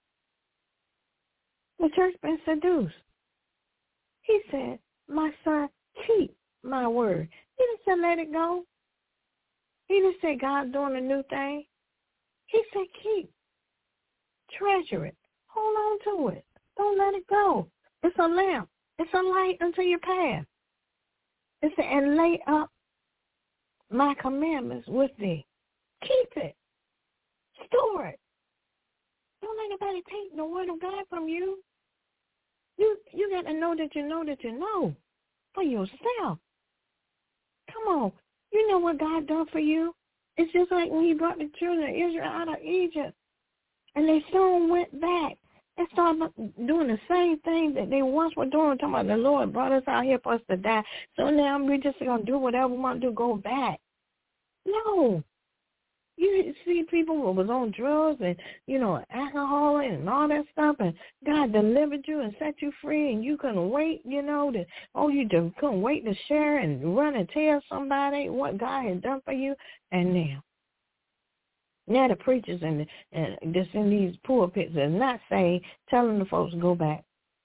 The church been seduced. He said, my son, keep my word. He didn't say let it go. He didn't say God's doing a new thing. He said keep. Treasure it. Hold on to it. Don't let it go. It's a lamp. It's a light unto your path. It said, and lay up my commandments with thee. Keep it. Store it. Don't let anybody take the word of God from you. You you got to know that you know that you know for yourself. Come on. You know what God done for you. It's just like when he brought the children of Israel out of Egypt. And they soon went back and started doing the same thing that they once were doing. Talking about the Lord brought us out here for us to die. So now we're just going to do whatever we want to do, go back. No. You see people who was on drugs and, you know, alcohol and all that stuff, and God delivered you and set you free, and you couldn't wait, you know, to, oh, you just couldn't wait to share and run and tell somebody what God had done for you. And now, now the preachers and, and just in these pulpits are not saying, telling the folks to go back.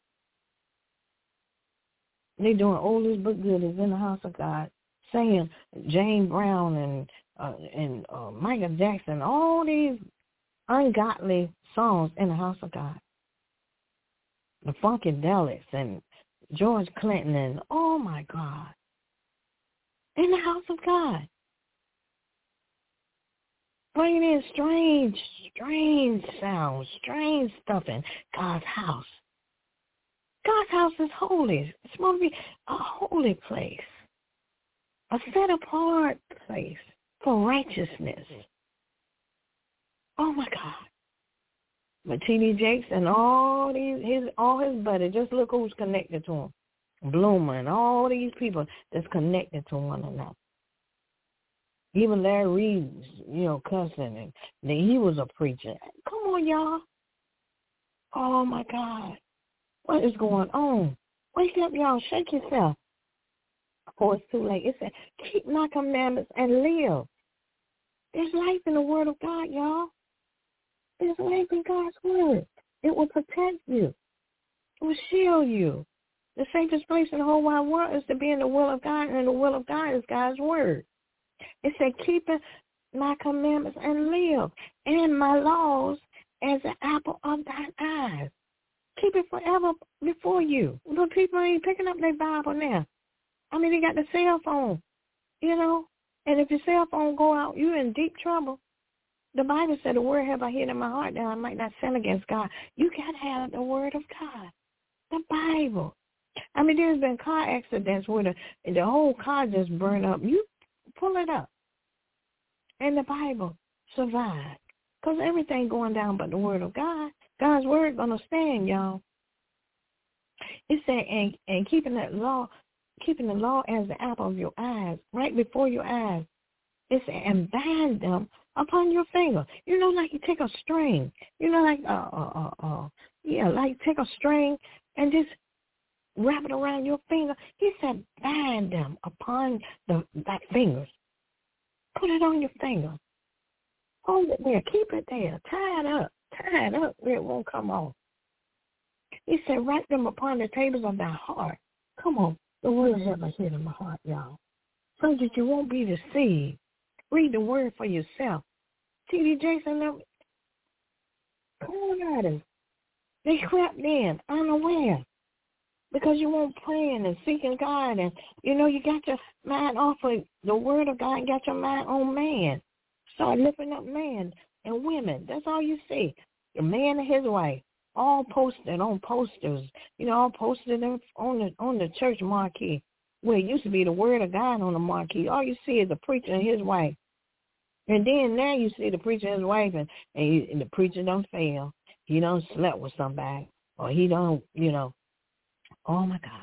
They doing oldest but goodest in the house of God, saying James Brown and Uh, and uh, Michael Jackson, all these ungodly songs in the house of God. The Funkadelics and George Clinton and, oh, my God, in the house of God. Bringing in strange, strange sounds, strange stuff in God's house. God's house is holy. It's supposed to be a holy place, a set-apart place for righteousness. Oh my God! But T D Jakes and all these, his, all his buddies. Just look who's connected to him. Bloomer and all these people that's connected to one another. Even Larry Reed, you know, cussing, and then he was a preacher. Come on, y'all! Oh my God! What is going on? Wake up, y'all! Shake yourself. Before it's too late. It said, keep my commandments and live. There's life in the word of God, y'all. There's life in God's word. It will protect you. It will shield you. The safest place in the whole wide world is to be in the will of God, and the will of God is God's word. It said, keep my commandments and live, and my laws as the apple of thine eyes. Keep it forever before you. The people ain't picking up their Bible now. I mean, they got the cell phone, you know, and if your cell phone go out, you're in deep trouble. The Bible said, the word have I hid in my heart that I might not sin against God. You got to have the word of God, the Bible. I mean, there's been car accidents where the, the whole car just burned up. You pull it up, and the Bible survived, because everything going down but the word of God. God's word going to stand, y'all. It said, and, and keeping that law, keeping the law as the apple of your eyes, right before your eyes. It's and bind them upon your finger. You know, like you take a string. You know, like, uh, uh, uh, uh, yeah, like take a string and just wrap it around your finger. He said bind them upon the that fingers. Put it on your finger. Hold it there. Keep it there. Tie it up. Tie it up where it won't come off. He said write them upon the tables of thy heart. Come on. The word have I hid in my heart, y'all, so that you won't be deceived. Read the word for yourself. T D Jakes and them, corn artists, they crept in unaware because you weren't praying and seeking God, and, you know, you got your mind off of the word of God and got your mind on man. Start lifting up man and women. That's all you see. The man and his wife. All posted on posters, you know, all posted on the on the church marquee, where it used to be the word of God on the marquee. All you see is the preacher and his wife. And then now you see the preacher and his wife, and, and, he, and the preacher don't fail. He don't slept with somebody, or he don't, you know. Oh, my God.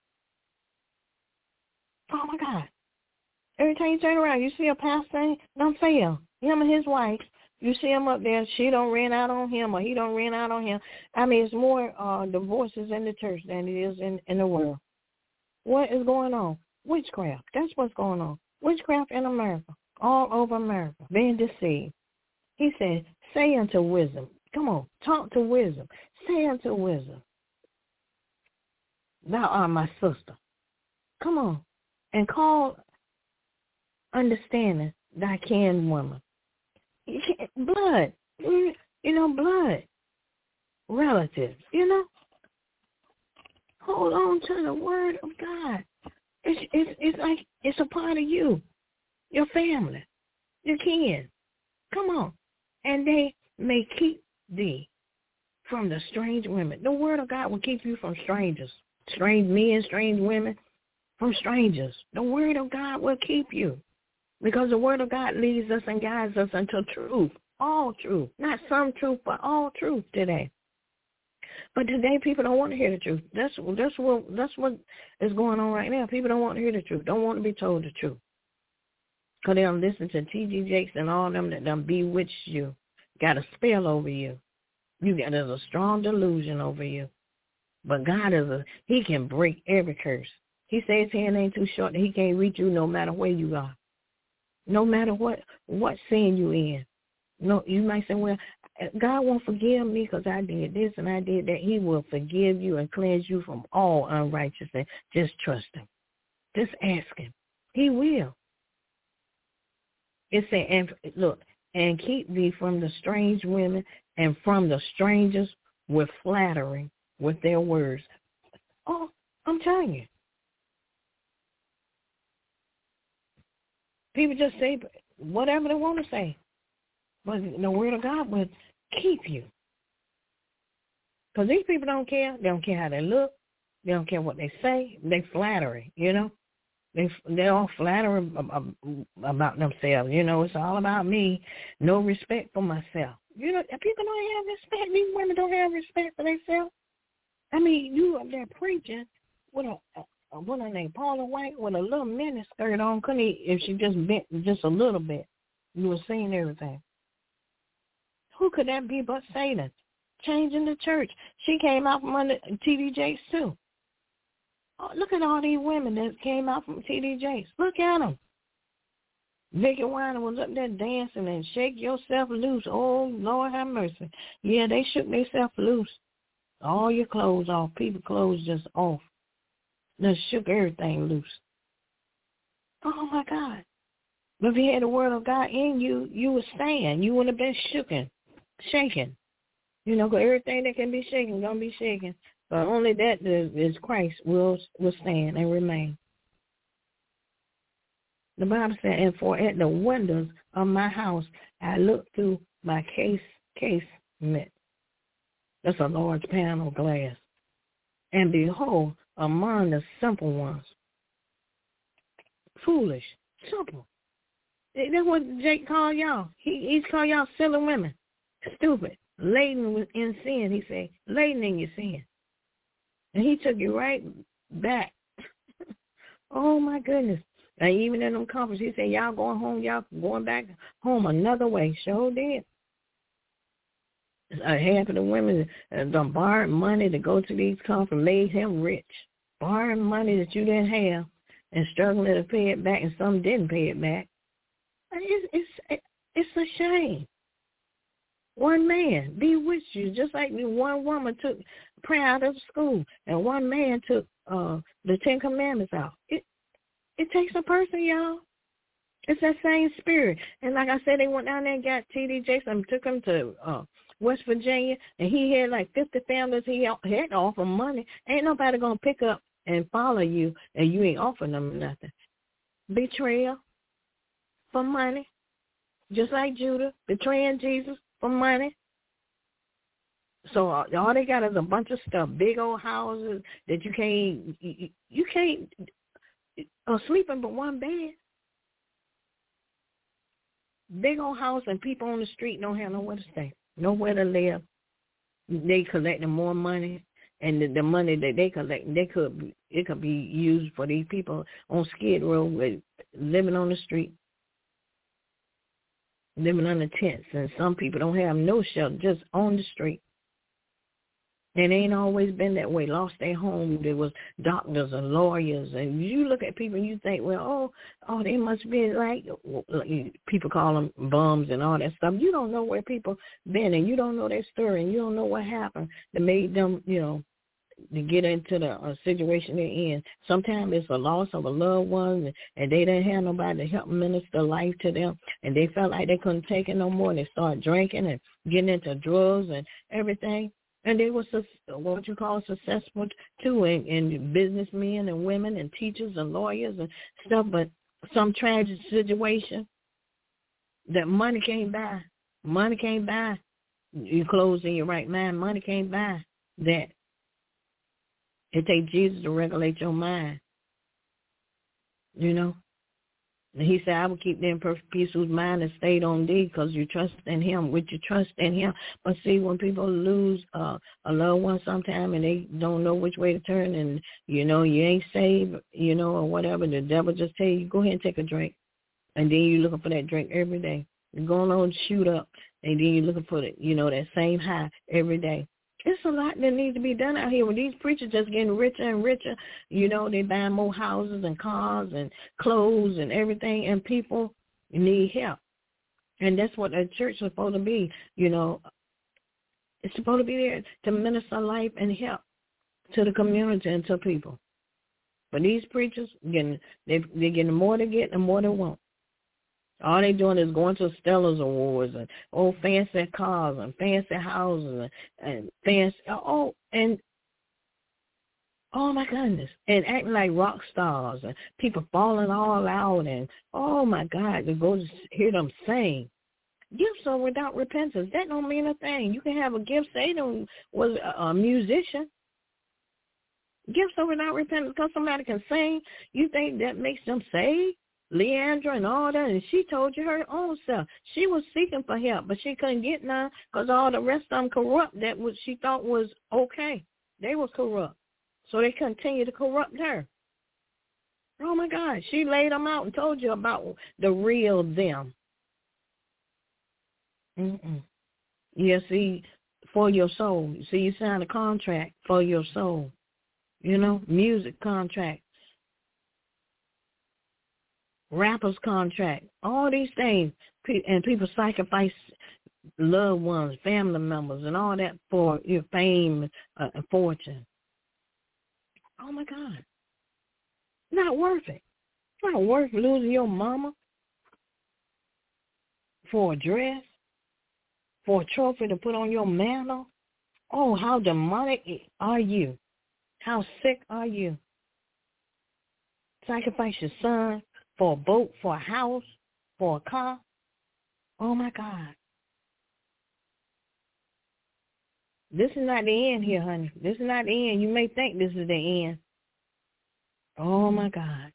Oh, my God. Every time you turn around, you see a pastor, don't fail. Him and his wife. You see him up there, she don't rent out on him, or he don't rent out on him. I mean, it's more uh, divorces in the church than it is in, in the world. What is going on? Witchcraft. That's what's going on. Witchcraft in America, all over America, being deceived. He said, say unto wisdom. Come on, talk to wisdom. Say unto wisdom, thou art my sister. Come on, and call understanding thy kin woman. Blood, you know, blood, relatives, you know. Hold on to the word of God. It's, it's, it's like it's a part of you, your family, your kin. Come on. And they may keep thee from the strange women. The word of God will keep you from strangers, strange men, strange women, from strangers. The word of God will keep you because the word of God leads us and guides us into truth, all truth, not some truth, but all truth today. But today people don't want to hear the truth. That's that's what that's what is going on right now. People don't want to hear the truth. Don't want to be told the truth. Because they don't listen to T D Jakes and all them that done bewitched you, got a spell over you. You got there's a strong delusion over you. But God is a he can break every curse. He says his hand ain't too short that he can't reach you no matter where you are. No matter what what sin you in. No, you might say, well, God won't forgive me because I did this and I did that. He will forgive you and cleanse you from all unrighteousness. Just trust him. Just ask him. He will. It said, and look, and keep thee from the strange women and from the strangers with flattery with their words. Oh, I'm telling you. People just say whatever they want to say. But the word of God will keep you. Because these people don't care. They don't care how they look. They don't care what they say. They flattery, you know. They they all flatter about themselves. You know, it's all about me. No respect for myself. You know, people don't have respect. These women don't have respect for themselves. I mean, you up there preaching with a, a what her name, Paula White, with a little mini skirt on. Couldn't he, if she just bent just a little bit, you were seeing everything. Who could that be but Satan? Changing the church. She came out from under T D Jakes too. Oh, look at all these women that came out from T D Jakes. Look at them. Vicky Weiner was up there dancing and shake yourself loose. Oh, Lord have mercy. Yeah, they shook themselves loose. All your clothes off. People's clothes just off. They shook everything loose. Oh, my God. But if you had the word of God in you, you would stand. You wouldn't have been shooken, shaken. You know, because everything that can be shaken is going to be shaken. But only that is Christ will will stand and remain. The Bible said, and for at the windows of my house I looked through my case casement. That's a large panel of glass. And behold, among the simple ones, foolish, simple. That's what Jake called y'all. He, he's called y'all silly women, stupid, laden in sin. He said, laden in your sin. And he took you right back. Oh, my goodness. And even in them conferences, he said, y'all going home, y'all going back home another way. Sure did. Uh, half of the women uh, done borrowed money to go to these conferences, made him rich. Borrowing money that you didn't have and struggling to pay it back, and some didn't pay it back. It's, it's, it's a shame. One man bewitched you, just like one woman took prayer out of school and one man took uh, the Ten Commandments out. It it takes a person, y'all. It's that same spirit. And like I said, they went down there and got T D Jakes and took him to uh, West Virginia, and he had like fifty families. He had to offer money. Ain't nobody going to pick up and follow you, and you ain't offering them nothing. Betrayal for money, just like Judah, betraying Jesus for money. So uh, all they got is a bunch of stuff, big old houses that you can't, you, you can't uh, sleep in but one bed. Big old house and people on the street don't have nowhere to stay, nowhere to live. They collecting more money, and the, the money that they collect, they could it could be used for these people on Skid Row with living on the street, living under tents, and some people don't have no shelter, just on the street. And it ain't always been that way. Lost their home. There was doctors and lawyers. And you look at people and you think, well, oh, oh, they must be like, people call them bums and all that stuff. You don't know where people been, and you don't know their story, and you don't know what happened that made them, you know, to get into the uh, situation they're in. Sometimes it's a loss of a loved one, and they didn't have nobody to help minister life to them, and they felt like they couldn't take it no more, and they started drinking and getting into drugs and everything. And they were what you call successful too, and, and businessmen and women and teachers and lawyers and stuff. But some tragic situation that money can't buy. Money can't buy. You clothes in your right mind. Money can't buy that. It takes Jesus to regulate your mind. You know. And he said, I will keep them in perfect peace whose mind is stayed on thee, because you trust in him, with your trust in him. But see, when people lose uh, a loved one sometime and they don't know which way to turn, and, you know, you ain't saved, you know, or whatever, the devil just tell you, go ahead and take a drink. And then you're looking for that drink every day. You're going on to shoot up, and then you're looking for, the, you know, that same high every day. It's a lot that needs to be done out here. When these preachers just getting richer and richer, you know, they buying more houses and cars and clothes and everything, and people need help. And that's what a church is supposed to be, you know. It's supposed to be there to minister life and help to the community and to people. But these preachers, getting, they, they're getting more they get and more they want. All they doing is going to Stellar's Awards and oh fancy cars and fancy houses and, and fancy oh and oh my goodness, and acting like rock stars and people falling all out and oh my God, to go to hear them sing. Gifts are without repentance. That don't mean a thing. You can have a gift. Say them was a, a musician. Gifts are without repentance because somebody can sing. You think that makes them saved? Leandra and all that, and she told you her own self. She was seeking for help, but she couldn't get none because all the rest of them corrupt that what she thought was okay. They was corrupt. So they continue to corrupt her. Oh, my God. She laid them out and told you about the real them. Mm-mm. Yeah, see, for your soul. See, you signed a contract for your soul. You know, music contract. Rappers contract, all these things, and people sacrifice loved ones, family members, and all that for your fame uh, and fortune. Oh, my God. Not worth it. Not worth losing your mama for a dress, for a trophy to put on your mantle. Oh, how demonic are you? How sick are you? Sacrifice your son for a boat, for a house, for a car. Oh, my God. This is not the end here, honey. This is not the end. You may think this is the end. Oh, my God.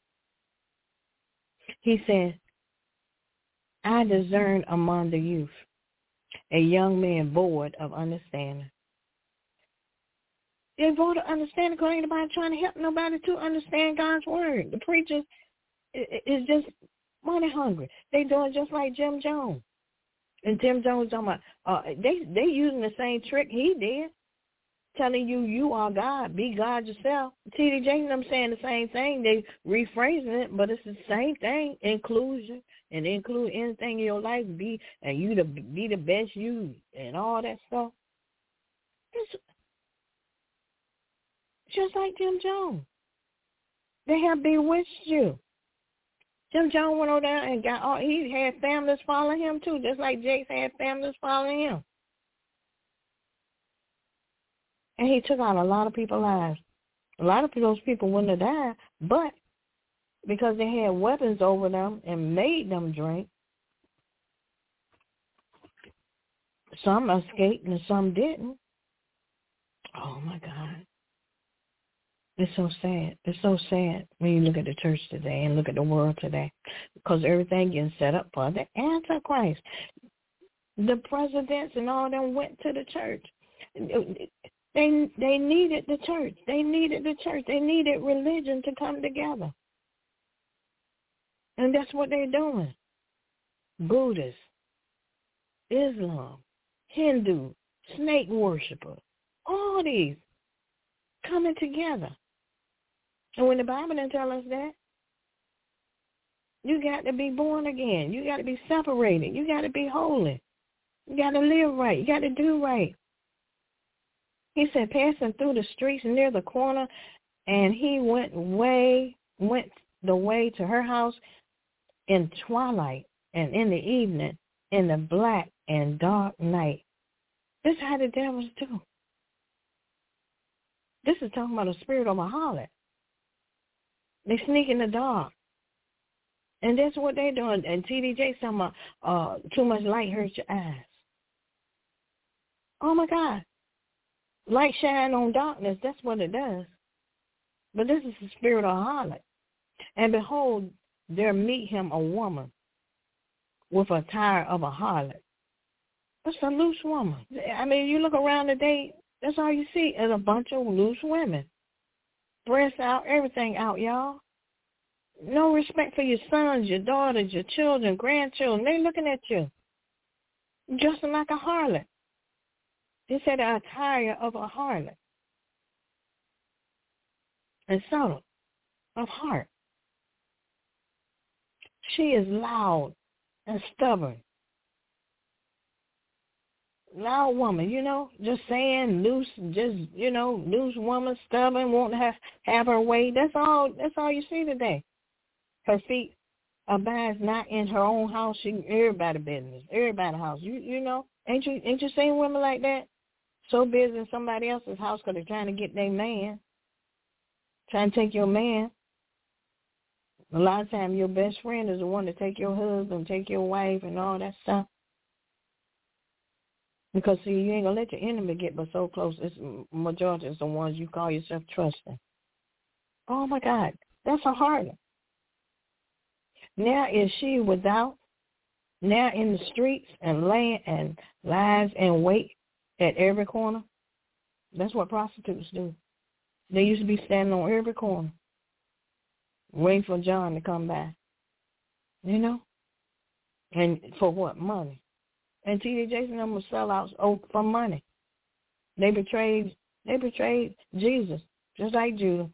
He said, I discern among the youth a young man void of understanding. They're void of understanding because ain't nobody trying to help nobody to understand God's word. The preachers is just money hungry. They doing just like Jim Jones. And Jim Jones talking about, uh, they they using the same trick he did, telling you you are God, be God yourself. T D J and them saying the same thing. They rephrasing it, but it's the same thing. Inclusion and include anything in your life, be and you to be the best you and all that stuff. It's just like Jim Jones. They have bewitched you. Jim Jones went over there and got all, he had families following him too, just like Jakes had families following him. And he took out a lot of people's lives. A lot of those people wouldn't have died, but because they had weapons over them and made them drink, some escaped and some didn't. Oh, my God. It's so sad. It's so sad when you look at the church today and look at the world today, because everything getting set up for the Antichrist. The presidents and all them went to the church. They they needed the church. They needed the church. They needed religion to come together. And that's what they're doing. Buddhists, Islam, Hindu, snake worshipers, all these coming together. And when the Bible didn't tell us that, you got to be born again. You got to be separated. You got to be holy. You got to live right. You got to do right. He said, passing through the streets near the corner, and he went way, went the way to her house in twilight and in the evening, in the black and dark night. This is how the devils do. This is talking about a spirit of a harlot. They sneak in the dark. And that's what they're doing. And T D J talking about uh, too much light hurts your eyes. Oh, my God. Light shine on darkness. That's what it does. But this is the spirit of a harlot. And behold, there meet him a woman with a attire of a harlot. That's a loose woman. I mean, you look around today, that's all you see is a bunch of loose women. Breasts out, everything out, y'all. No respect for your sons, your daughters, your children, grandchildren. They looking at you. Dressing like a harlot. They said the attire of a harlot. And subtle, of heart. She is loud and stubborn. Loud woman, you know, just saying loose, just, you know, loose woman, stubborn, won't have, have her way. That's all, that's all you see today. Her feet abides not in her own house. She, everybody business, everybody house. You, you know, ain't you, ain't you seen women like that? So busy in somebody else's house because they're trying to get their man, trying to take your man. A lot of times your best friend is the one to take your husband, take your wife, and all that stuff. Because, see, you ain't going to let your enemy get but so close. It's majority is the ones you call yourself trusting. Oh, my God. That's a harlot. Now is she without, now in the streets and laying and lies in wait at every corner. That's what prostitutes do. They used to be standing on every corner, waiting for John to come by. You know? And for what? Money. And T D Jakes and them were sellouts oh, for money. They betrayed they betrayed Jesus, just like Judah,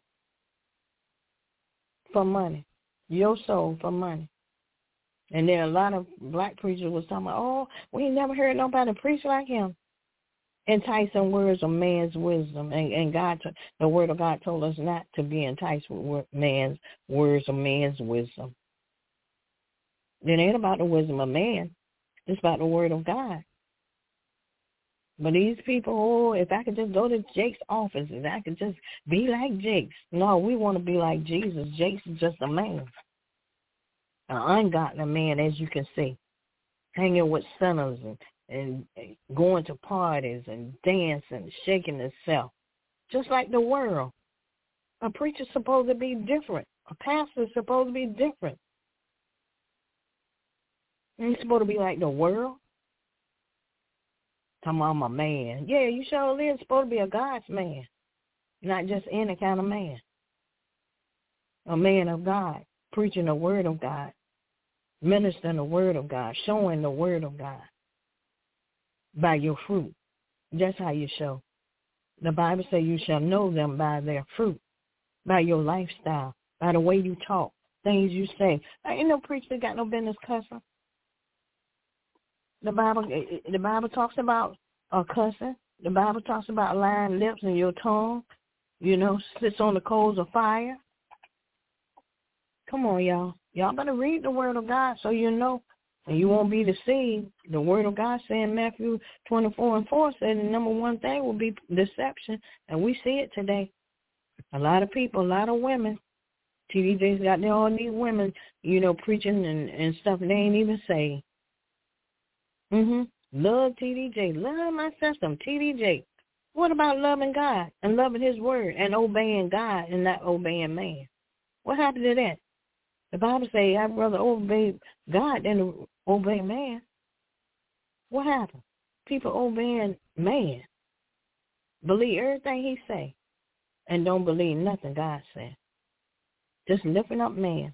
for money. Your soul for money. And then a lot of black preachers was talking about, oh, we ain't never heard nobody preach like him. Enticing words of man's wisdom. And, and God, the word of God told us not to be enticed with man's words of man's wisdom. It ain't about the wisdom of man. It's about the word of God. But these people, oh, if I could just go to Jake's office, if I could just be like Jake's. No, we want to be like Jesus. Jake's is just a man. An ungodly man, as you can see. Hanging with sinners and, and going to parties and dancing, shaking himself. Just like the world. A preacher's supposed to be different. A pastor's supposed to be different. He's supposed to be like the world. Come on, I'm a man. Yeah, you sure is supposed to be a God's man, not just any kind of man. A man of God, preaching the word of God, ministering the word of God, showing the word of God by your fruit. That's how you show. The Bible says you shall know them by their fruit, by your lifestyle, by the way you talk, things you say. Ain't no preacher got no business cussing. The Bible, the Bible talks about uh, cussing. The Bible talks about lying lips and your tongue, you know, sits on the coals of fire. Come on, y'all. Y'all better read the word of God so you know, and you won't be deceived. The word of God said in Matthew twenty-four and four said the number one thing will be deception, and we see it today. A lot of people, a lot of women, T D J's got there, all these women, you know, preaching and, and stuff they ain't even saying. Mhm. Love T D J. Love myself some T D J. What about loving God and loving his word and obeying God and not obeying man? What happened to that? The Bible says I'd rather obey God than to obey man. What happened? People obeying man. Believe everything he say and don't believe nothing God said. Just lifting up man.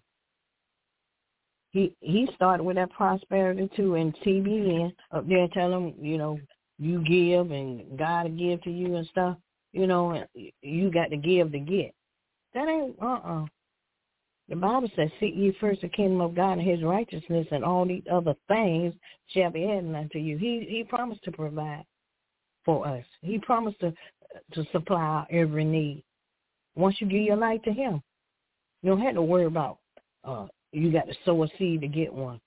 He he started with that prosperity too in T B N up there telling him, you know, you give and God will give to you and stuff. You know, and you got to give to get. That ain't, uh-uh. The Bible says, seek ye first the kingdom of God and his righteousness, and all these other things shall be added unto you. He he promised to provide for us. He promised to to supply our every need. Once you give your life to him, you don't have to worry about uh you got to sow a seed to get one.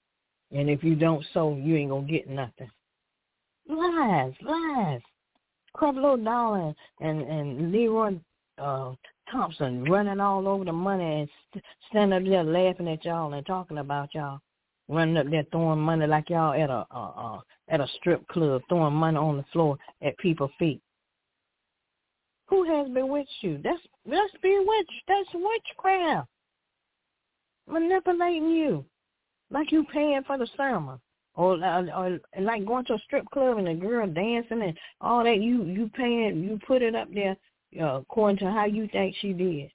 And if you don't sow, you ain't going to get nothing. Lies, lies. Creflo Dollar and, and Leroy uh, Thompson running all over the money and st- standing up there laughing at y'all and talking about y'all. Running up there throwing money like y'all at a uh, uh, at a strip club, throwing money on the floor at people's feet. Who has bewitched you? That's that's bewitched. That's witchcraft. Manipulating you like you paying for the sermon. Or, or, or like going to a strip club and the girl dancing and all that, you, you paying, you put it up there uh, according to how you think she did.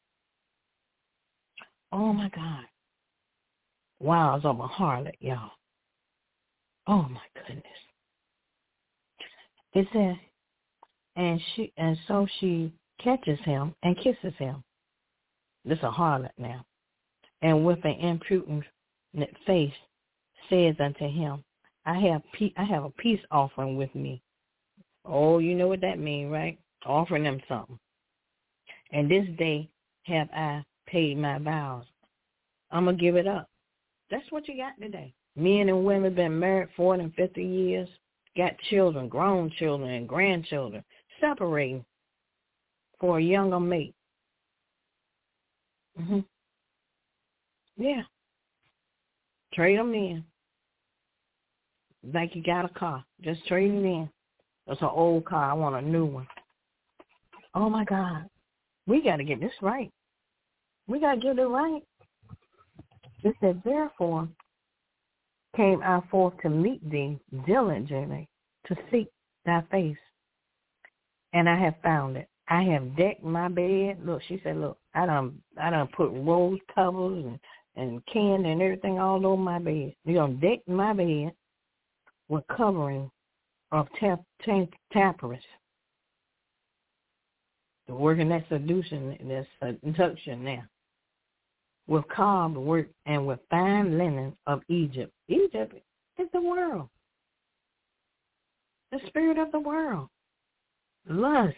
Oh, my God. Wiles of a harlot, y'all. Oh, my goodness. It says, and she, and so she catches him and kisses him. This is a harlot now. And with an impudent face says unto him, I have pe- I have a peace offering with me. Oh, you know what that means, right? Offering them something. And this day have I paid my vows. I'm going to give it up. That's what you got today. Men and women been married forty and fifty years, got children, grown children and grandchildren, separating for a younger mate. Mm-hmm. Yeah. Trade them in. Like you got a car. Just trade it in. That's an old car. I want a new one. Oh, my God. We got to get this right. We got to get it right. It said, therefore came I forth to meet thee diligently, to seek thy face. And I have found it. I have decked my bed. Look, she said, look, I done, I done put rose covers and, and candy and everything all over my bed. You done decked my bed with covering of tap, tap, tapestry. The working that seduction, that's seduction now. With carved work and with fine linen of Egypt. Egypt is the world. The spirit of the world. Lust.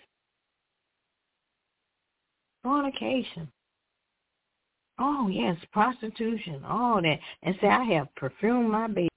Fornication. Oh, yes, prostitution. All that. And say, I have perfumed my bed